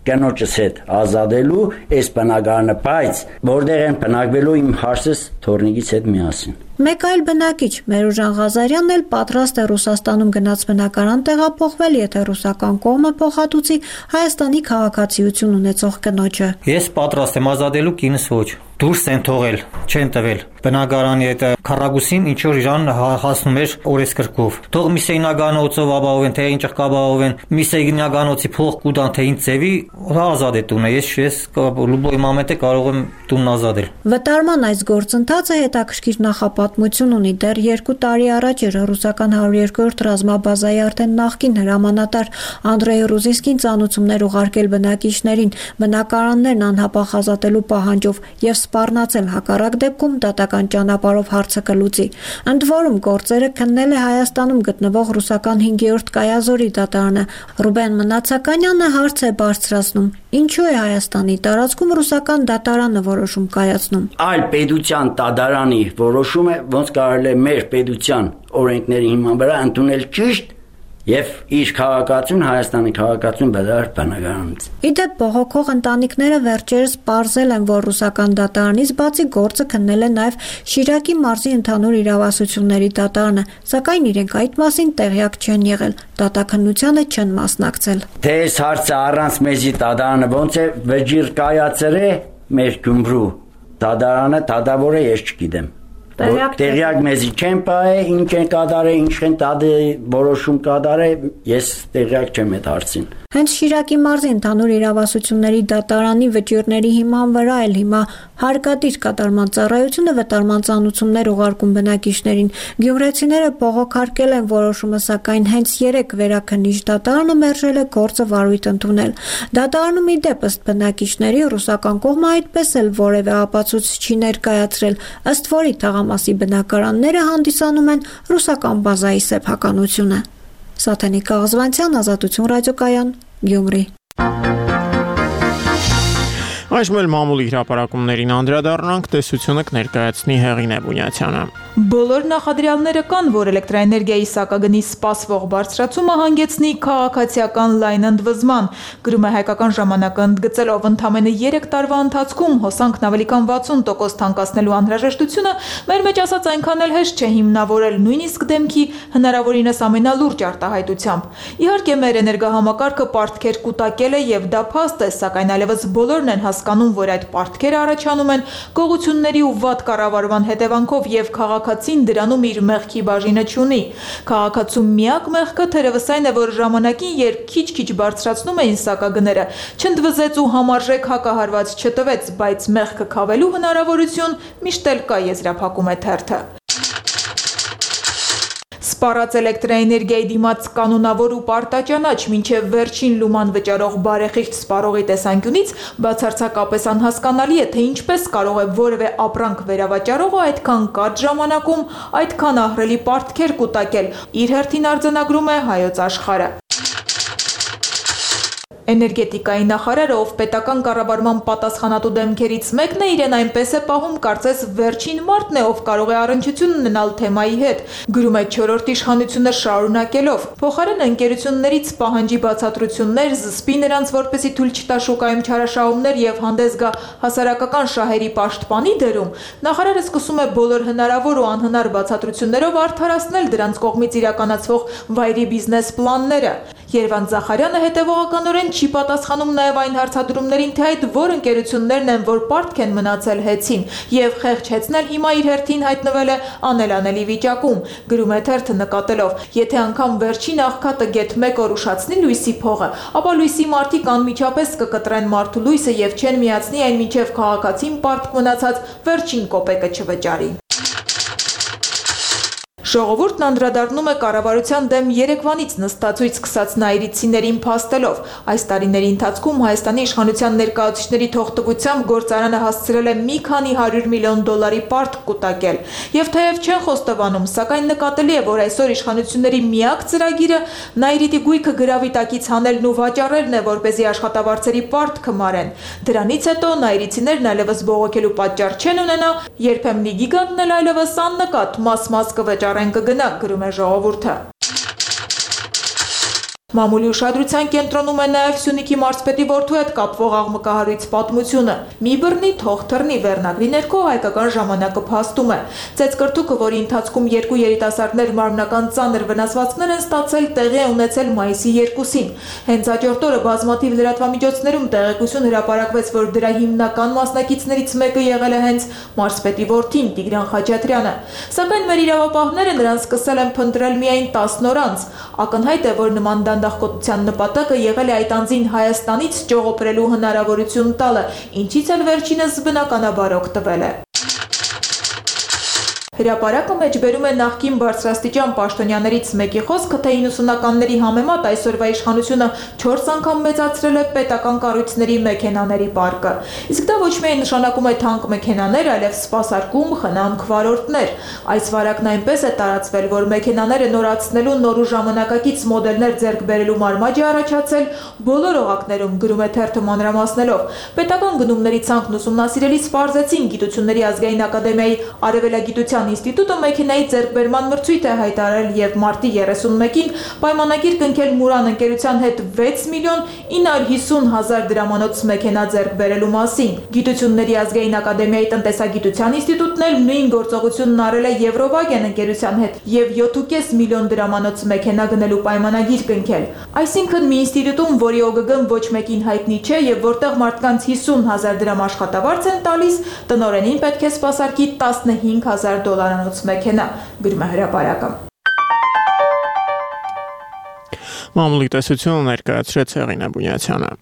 կնոջս հետ ազատելու այս բնակարանը, բայց որտեղ են բնակվելու իմ հարցս թորնիկից հետ միասին։ Մեկ այլ բնակիչ, Մերուժան Ղազարյանն էլ պատրաստ է Ռուսաստանում գնաց բնակարան տեղափոխվել, եթե ռուսական կողմը փոխհատուցի Հայաստանի քաղաքացիություն ունեցող կնոջը։ Ես պատրաստ եմ ազատելու, կինս ոչ։ Դուրս են թողել, չեն տվել։ Բնակարանի այդ քառակուսին ինչ որ իրան հասնում էր օրեսկրկով։ Թող միսեյնագանոցով ապահովեն, թե ինչ կապահովեն, միսեյնագանոցի փող կուտան, թե ինչ ձևի, ազատ է տունը։ Ես լուբոյ մամետ կարող եմ տունն ազատել։ Վտարման այս գործընթացը հետաքրքիր նախապատմություն ունի։ Դեռ 2 տարի առաջ էր ռուսական 102-րդ ռազմաբազայի արդեն նախկին հրամանատար Անդրեյ Ռուզինսկին ծանուցումներ ուղարկել բնակիչներին, բնակարաններն անհապաղ ազատելու պահանջով եւ սպառնացել, հակառակ դեպքում դատական ճանապարհով հարցը կլուծի։ Ընդ որում գործերը քննել է Հայաստանում գտնվող ռուսական 5-րդ կայազորի դատարանը։ Ռուբեն Մնացականյանը հարց է բարձրացնում. ինչու է Հայաստանի տարածքում ռուսական դատարանը որոշում կայացնում։ Այլ պետության դատարանի որոշումը ոնց կարելի է մեր պետության օրենքների հիման վրա ընդունել ճիշտ եւ իր քաղաքացուն Հայաստանի քաղաքացուն բերել բնակարանից։ Իդեպ բողոքող ընտանիքները վերջերս պարզել են, որ ռուսական դատարանից բացի գործը քննել է նաեւ Շիրակի մարզի ընդհանուր իրավասությունների դատարանը, սակայն իրենք այդ մասին տեղյակ չեն եղել, դատաքննությանը չեն մասնակցել։ Թե այս հարցը առանց մեզի դատարանը ոնց է վճիռ կայացրել մեր Գյումրու դատարանը, դատավոր է ես չգիտեմ։ Տեղյակ մեզի չեն պահե, ինչ են կատարել, ինչ են որոշում կատարել, ես տեղյակ չեմ այդ հարցին։ Հենց Շիրակի մարզի ընդհանուր իրավասությունների դատարանի վճիռների հիման վրա էլ հիմա հարկադիր կատարման ծառայությունը վտարման ծանուցումներ ուղարկում բնակիչներին։ Գյումրեցիները բողոքարկել են որոշումը, սակայն հենց 3 վերաքննիչ դատարանը մերժել է գործը վարույթ ընդունել։ Դատարանում ի դեպ ըստ բնակիչների ռուսական կողմը այդպես էլ որևէ ապացույց չի ներկայացրել, ըստ որի թաղամասի բնակարանները հանդիսանում են ռուսական բազայի սեփականությունը։ Սաթենիկ Աղզվանցյան, Ազատություն ռադիոկայան, Գյումրի։ Այժմ էլ մամուլի հրապարակումներին անդրադառնանք, տեսությունը կներկայացնի Հեղինե Բունյացյանը։ Բոլոր նախադրյալները կան, որ էլեկտրաէներգիայի սակագնի սպասվող բարձրացումը հանգեցնի քաղաքացիական լայն ընդվզման, գրում է Հայկական ժամանակը ընդգծելով ընդամենը 3 տարվա ընթացքում հոսանքն ավելի քան 60% թանկացնելու անհրաժեշտությունը մեր մեջ ասած այնքան էլ հեշտ չէ հիմնավորել նույնիսկ դեմքի հնարավորինս ամենալուրջ արտահայտությամբ։ Իհարկե մեր էներգահամակարգը պարտքեր կուտակել է եւ դա փաստ է, սակայն այլևս բոլորն են հասկանում, որ այդ պարտքերը առաջանում են գողությունների ու վատ կառավարման հետևանքով եւ քաղաքացին դրանում իր մեղքի բաժինը չունի։ Քաղաքացու միակ մեղքը թերևս այն է, որ ժամանակին, երբ քիչ-քիչ բարձրացնում էին սակագները, չընդվզեց ու համարժեք հակահարված չտվեց, բայց մեղքը քավելու հնարավորություն միշտ էլ կա, եզրափակում է թերթը։ Սպառած էլեկտրաէներգիայի դիմաց կանոնավոր ու պարտաճանաչ մինչև վերջին լուման վճարող բարեխիղճ սպառողի տեսանկյունից բացարձակապես անհասկանալի է, թե ինչպես կարող է որևէ ապրանք վերավաճառողը այդքան կարճ ժամանակում այդքան ահռելի պարտքեր կուտակել, իր հերթին արձանագրում է Հայոց Աշխարհը։ Էներգետիկայի նախարարը, ով պետական կառավարման պատասխանատու դեմքերից մեկն է, իրեն այնպես է պահում, կարծես վերջին մարդն է, ով կարող է առնչություն ունենալ թեմայի հետ, գրում է 4-րդ իշխանությունը շարունակելով։ Փոխարեն ընկերություններից պահանջի բացատրություններ, զսպի նրանց, որպեսզի թույլ չտա շուկայում չարաշահումներ եւ հանդես գա հասարակական շահերի պաշտպանի դերում, նախարարը սկսում է բոլոր հնարավոր ու անհնար բացատրություններով արդարացնել դրանց կողմից իրականացվող վայրի բիզնես պլանները։ Երվանդ Զախարյանը հետևողականորեն չի պատասխանում նաև այն հարցադրումներին, թե այդ որ ընկերություններն են, որ պարտք են մնացել հեծին, եւ խեղճ հեծնել հիմա իր հերթին հայտնվել է անելանելի վիճակում, գրում է թերթը նկատելով, եթե անգամ վերջին աղքատը գեթ 1 օր ուշացնի լույսի փողը, ապա լույսի մարդիկ անմիջապես կկտրեն մարդու լույսը եւ չեն միացնի այն մինչեւ քաղաքացին պարտք մնացած վերջին կոպեկը չվճարի։ Ժողովուրդն անդրադառնում է կառավարության դեմ Երևանից նստածույց սկսած նայիրիցիներին փաստելով։ Այս տարիների ընթացքում Հայաստանի իշխանության ներկայացուցիչների թողտվությամբ գործարանը հասցրել է մի քանի $100 միլիոն պարտք կուտակել։ Եվ թեև չեն խոստովանում, սակայն նկատելի է, որ այսօր իշխանությունների միակ ծրագիրը նայիրիտի գույքը գրավի տակից հանելն ու վաճառելն է, որպեսզի աշխատավարձերի պարտքը մարեն։ Դրանից հետո նայիրիցիներն այլևս բողոքելու պատճառ չեն ունենա, երբեմնի գիգանտն էլ այլևս աննկատ մաս կվճարեն կգնա, գրում է ժողովուրդը։ Մամուլի ուշադրության կենտրոնում է նաև Սյունիքի մարզպետի որդու հետ կապվող աղմկահարույց պատմությունը։ Մի բռնի թող թռնի վերնագրի ներքո հայկական ժամանակը փաստում է։ Ծեծկրտուկը, որի ընթացքում երկու երիտասարդներ մարմնական ծանր վնասվածքներ են ստացել, տեղի է ունեցել մայիսի 2-ին։ Հենց հաջորդ օրը բազմաթիվ լրատվամիջոցներում տեղեկություն հրապարակվեց, որ դրա հիմնական մասնակիցներից մեկը եղել է հենց մարզպետի որդին Տիգրան Խաչատրյանը։ Սակայն մեր իրավապահները նրան սկսել են փնտրել միայն 10 օր անց։ Ակնհայտ է, որ նման դանդաղկոտության նպատակը եղել է այդ անձին Հայաստանից ճողոպրելու հնարավորություն տալը, ինչից էլ վերջինս բնականաբար օգտվել է։ Հրապարակը մեջբերում է նախկին բարձրաստիճան պաշտոնյաներից մեկի խոսքը, թե 90-ականների համեմատ այսօրվա իշխանությունը 4 անգամ մեծացրել է պետական կառույցների մեքենաների պարկը։ Իսկ դա ոչ միայն նշանակում է թանկ մեքենաներ, այլև սպասարկում, խնամք, վարորդներ։ Այս վարակն այնպես է տարածվել, որ մեքենաները նորացնելու նոր ու ժամանակակից մոդելներ ձեռք բերելու մարմաջ է առաջացել բոլոր օղակներում, գրում է թերթը մանրամասնելով։ Պետական գնումների ցանկն ուսումնասիրելիս պարզեցին Գիտությունների ազգային ակադեմիայի արևելագիտության ինստիտուտը մեքենայի ձեռքբերման մրցույթ է հայտարարել եւ մարտի 31-ին պայմանագիր կնքել Մուրան ընկերության հետ 6 միլիոն 950 հազար դրամանոց մեքենա ձեռք բերելու մասին։ Գիտությունների ազգային ակադեմիայի տնտեսագիտության ինստիտուտն էլ նույն գործողությունն արել է Եվրովագեն ընկերության հետ եւ 7.5 միլիոն դրամանոց մեքենա գնելու պայմանագիր կնքել։ Այսինքն մի ինստիտուտում, որի ՕԳԳ-ն ոչ մեկին հայտնի չէ եւ որտեղ մարդկանց 50 հազար դրամ աշխատավարձ են տալիս, տնօրենին պետք է սպասարկի 15,000 դոլարանոց մեքենա, գրում է հրապարակը։ Մամուլի տեսությունը ներկայացրեց Հեղինե Բունյացյանը։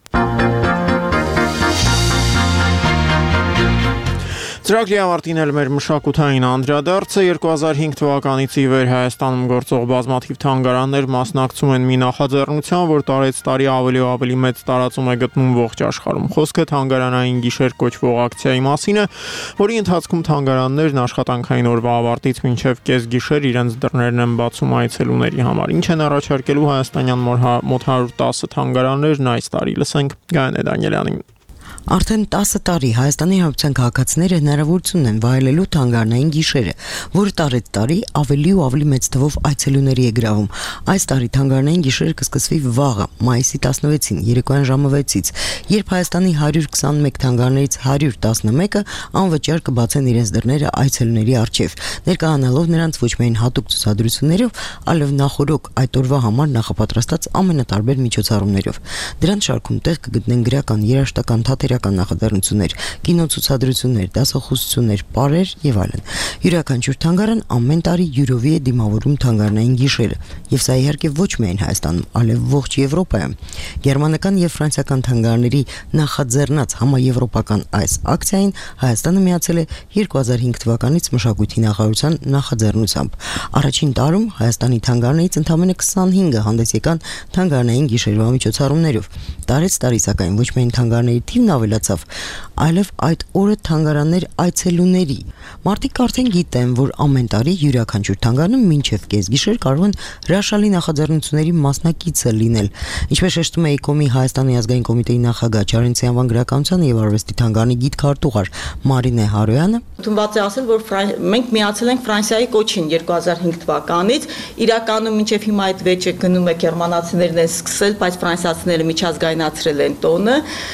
Ծրագրի ավարտին էլ մեր մշակութային անդրադարձը 2005 թվականից ի վեր Հայաստանում գործող բազմաթիվ թանգարաններ մասնակցում են մի նախաձեռնության, որ տարեց տարի ավելի ու ավելի մեծ տարածում է գտնում ողջ աշխարհում։ Խոսքը թանգարանային գիշեր կոչվող ակցիայի մասին է, որի ընթացքում թանգարաններն աշխատանքային օրվա ավարտից մինչև կեսգիշեր իրենց դռներն են բացում այցելուների համար։ Ինչ են առաջարկելու հայաստանյան մոտ 110 թանգարաններն այս տարի, լսենք Գայանե Դանիելյանին։ Արդեն 10 տարի Հայաստանի Հանրապետության քաղաքացիները հնարավորություն են վայելելու թանգարանային գիշերը, որը տարեց տարի ավելի ու ավելի մեծ թվով այցելուների է գրավում։ Այս տարի թանգարանային գիշերը կսկսվի վաղը, մայիսի 16-ին, երեկոյան ժամը 6-ից, երբ Հայաստանի 121 թանգարաններից 111-ը անվճար կբացեն իրենց դռները այցելուների առջև, ներկայանալով նրանց ոչ միայն հատուկ ցուցադրություններով, այլև նախօրոք այդ օրվա համար նախապատրաստած ամենատարբեր միջոցառումներով։ Դրանց շարքում տեղ կգտնեն գրական, երաժշտական, թատերական նախաձեռնություններ, կինոցուցադրություններ, դասախոսություններ, պարեր եւ այլն։ Յուրաքանչյուր թանգարան ամեն տարի յուրովի է դիմավորում թանգարանային գիշերը, եւ սա իհարկե ոչ միայն Հայաստանում, այլև ողջ Եվրոպայում։ Գերմանական եւ ֆրանսիական թանգարանների նախաձեռնած համաեվրոպական այս ակցիային Հայաստանը միացել է 2005 թվականից մշակույթի նախարարության նախաձեռնությամբ։ Առաջին տարում Հայաստանի թանգարաններից ընդամենը 25-ը հանդես եկան թանգարանային գիշերվա միջոցառումներով։ Տարեց տարի սակայն ոչ միայն թանգարանների թիվն ավելացավ, այլև այդ օրը թանգարաններ այցելուների։ Մարդիկ արդեն գիտեն, որ ամեն տարի յուրաքանչյուր թանգարանը մինչև կեսգիշեր կարող են հրաշալի նախաձեռնությունների մասնակիցը լինել։ Ինչպես շեշտում է ԵԿՕՄ-ի Հայաստանի ազգային կոմիտեի նախագահ Չարենցի անվան գրականության եւ արվեստի թանգարանի գիտքարտուղար Մարինե Հարոյանը, ընդունված է ասել, որ մենք միացել ենք Ֆրանսիայի կոչին 2005 թվականից, իրականում մինչև հիմա այդ վեճը գնում է գերմանացիներն են սկսել, բայց ֆրանսիացիները միջազգայնացրել են տոնը։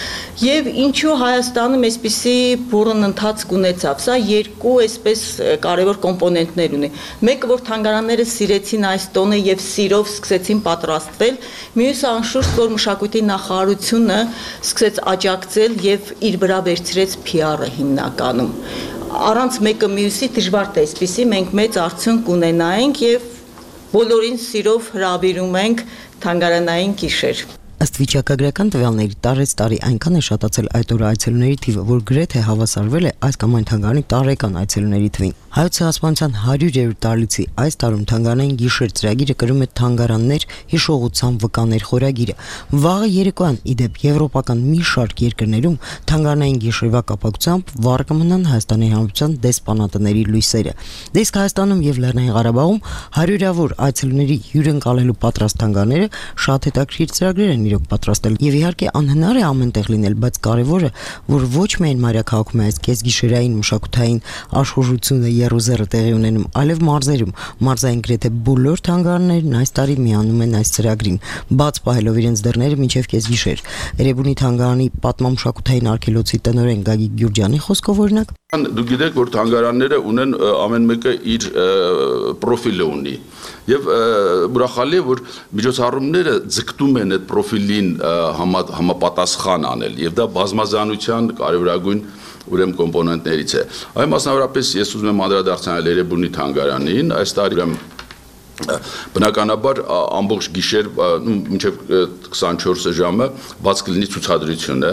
Եվ ինչու Հայաստանում այսպիսի բուրըն ընթացք ունեցավ, սա երկու այսպես կարևոր կոմպոնենտներ ունի։ Մեկը, որ թանգարանները սիրեցին այս տոնը եւ սիրով սկսեցին պատրաստվել, մյուսը անշուշտ, որ մշակույթի նախարարությունը սկսեց աջակցել եւ իր վրա վերցրեց PR-ը հիմնականում։ Առանց մեկը մյուսի դժվար է այսպիսի մենք մեծ արդյունք ունենայինք եւ բոլորին սիրով հրավիրում ենք թանգարանային գիշեր։ Ըստ վիճակագրական տվյալների տարեց տարի այնքան է շատացել այդ օրը այցելուների թիվը, որ գրեթե հավասարվել է այս կամ այն թանգարանի տարեկան այցելուների թվին։ Հայոց Ցեղասպանության 100-րդ տարելիցի այս տարում թանգարանային գիշեր ծրագիրը կրում է թանգարաններ հիշողության վկաներ խորագիրը։ Վաղը երեկոյան իդեպ եվրոպական մի շարք երկրներում թանգարանային գիշերվա կապակցությամբ վառ կմնան Հայաստանի Հանրապետության դեսպանատների լույսերը։ Իսկ Հայաստանում եւ Լեռնային Ղարաբաղում հարյուրավոր այցելուների հյուրընկալելու պատրաստ թանգարանները շատ հետաքրքիր ծրագրեր են են իրոք պատրաստել։ Եվ իհարկե անհնար է ամենտեղ լինել, բայց կարևորը, որ ոչ միայն մայրաքաղաքում է այս կեսգիշերային մշակութային աշխուժությունը երուզերը տեղի ունենում, այլև մարզերում։ Մարզային գրեթե բոլոր թանգարաններն այս տարի միանում են այս ծրագրին, բաց պահելով իրենց դռները մինչև կեսգիշեր։ Էրեբունի թանգարանի պատմամշակութային արգելոցի տնօրեն Գագիկ Գյուրջյանի խոսքով օրինակ Դուք գիտեք, որ թանգարանները ունեն ամեն մեկը իր պրոֆիլը ունի եւ ուրախալի է, որ միջոցառումները ձգտում են այդ պրոֆիլին համապատասխան անել եւ դա բազմազանության կարևորագույն ուրեմն կոմպոնենտներից է։ Այո, մասնավորապես ես ուզում եմ անդրադարձնել Էրեբունի թանգարանին, այս տարի ուրեմն բնականաբար ամբողջ գիշեր մինչև 24 ժամը բաց կլինի ցուցադրությունը,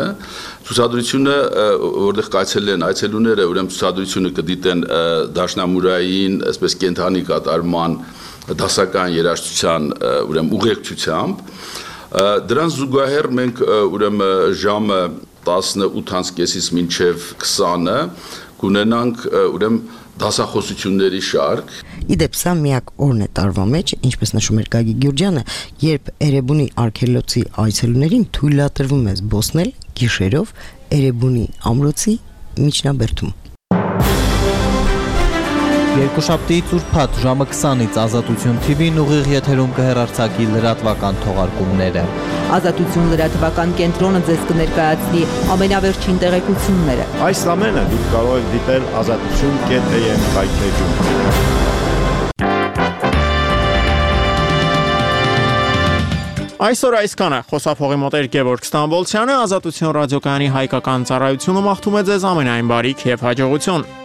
որտեղ կայցելեն այցելուները, ուրեմն ցուցադրությունը կդիտեն դաշնամուրային, այսպես կենթանի կատարման, դասական երաժշտության, ուրեմն ուղեկցությամբ։ Դրան զուգահեռ մենք ուրեմն ժամը 18:30-ից մինչև 20-ը կունենանք ուրեմն դասախոսությունների շարք։ Իդեպ սա միակ օրն է տարվա մեջ, ինչպես նշում էր Գագիկ Գյուրջյանը, երբ Էրեբունի արգելոցի այցելուներին թույլատրվում է զբոսնել գիշերով Էրեբունի ամրոցի միջնաբերդում։ Երկուշաբթիից ուրբաթ ժամը 20-ից Ազատություն TV-ն ուղիղ եթերում կհեռարձակի լրատվական թողարկումները։ Ազատություն լրատվական կենտրոնը ձեզ կներկայացնի ամենավերջին տեղեկությունները։ Այս ամենը դուք կարող եք դիտել azatutun.am հայթեջում։ Այսօր այսքանը խոսափողի մոտ էր Գևորգ Ստամբոլցյանը, Ազատություն ռադիոկայանի հայկական ծառայությունը մաղթում է ձեզ ամենայն բարիք եւ հաջողություն։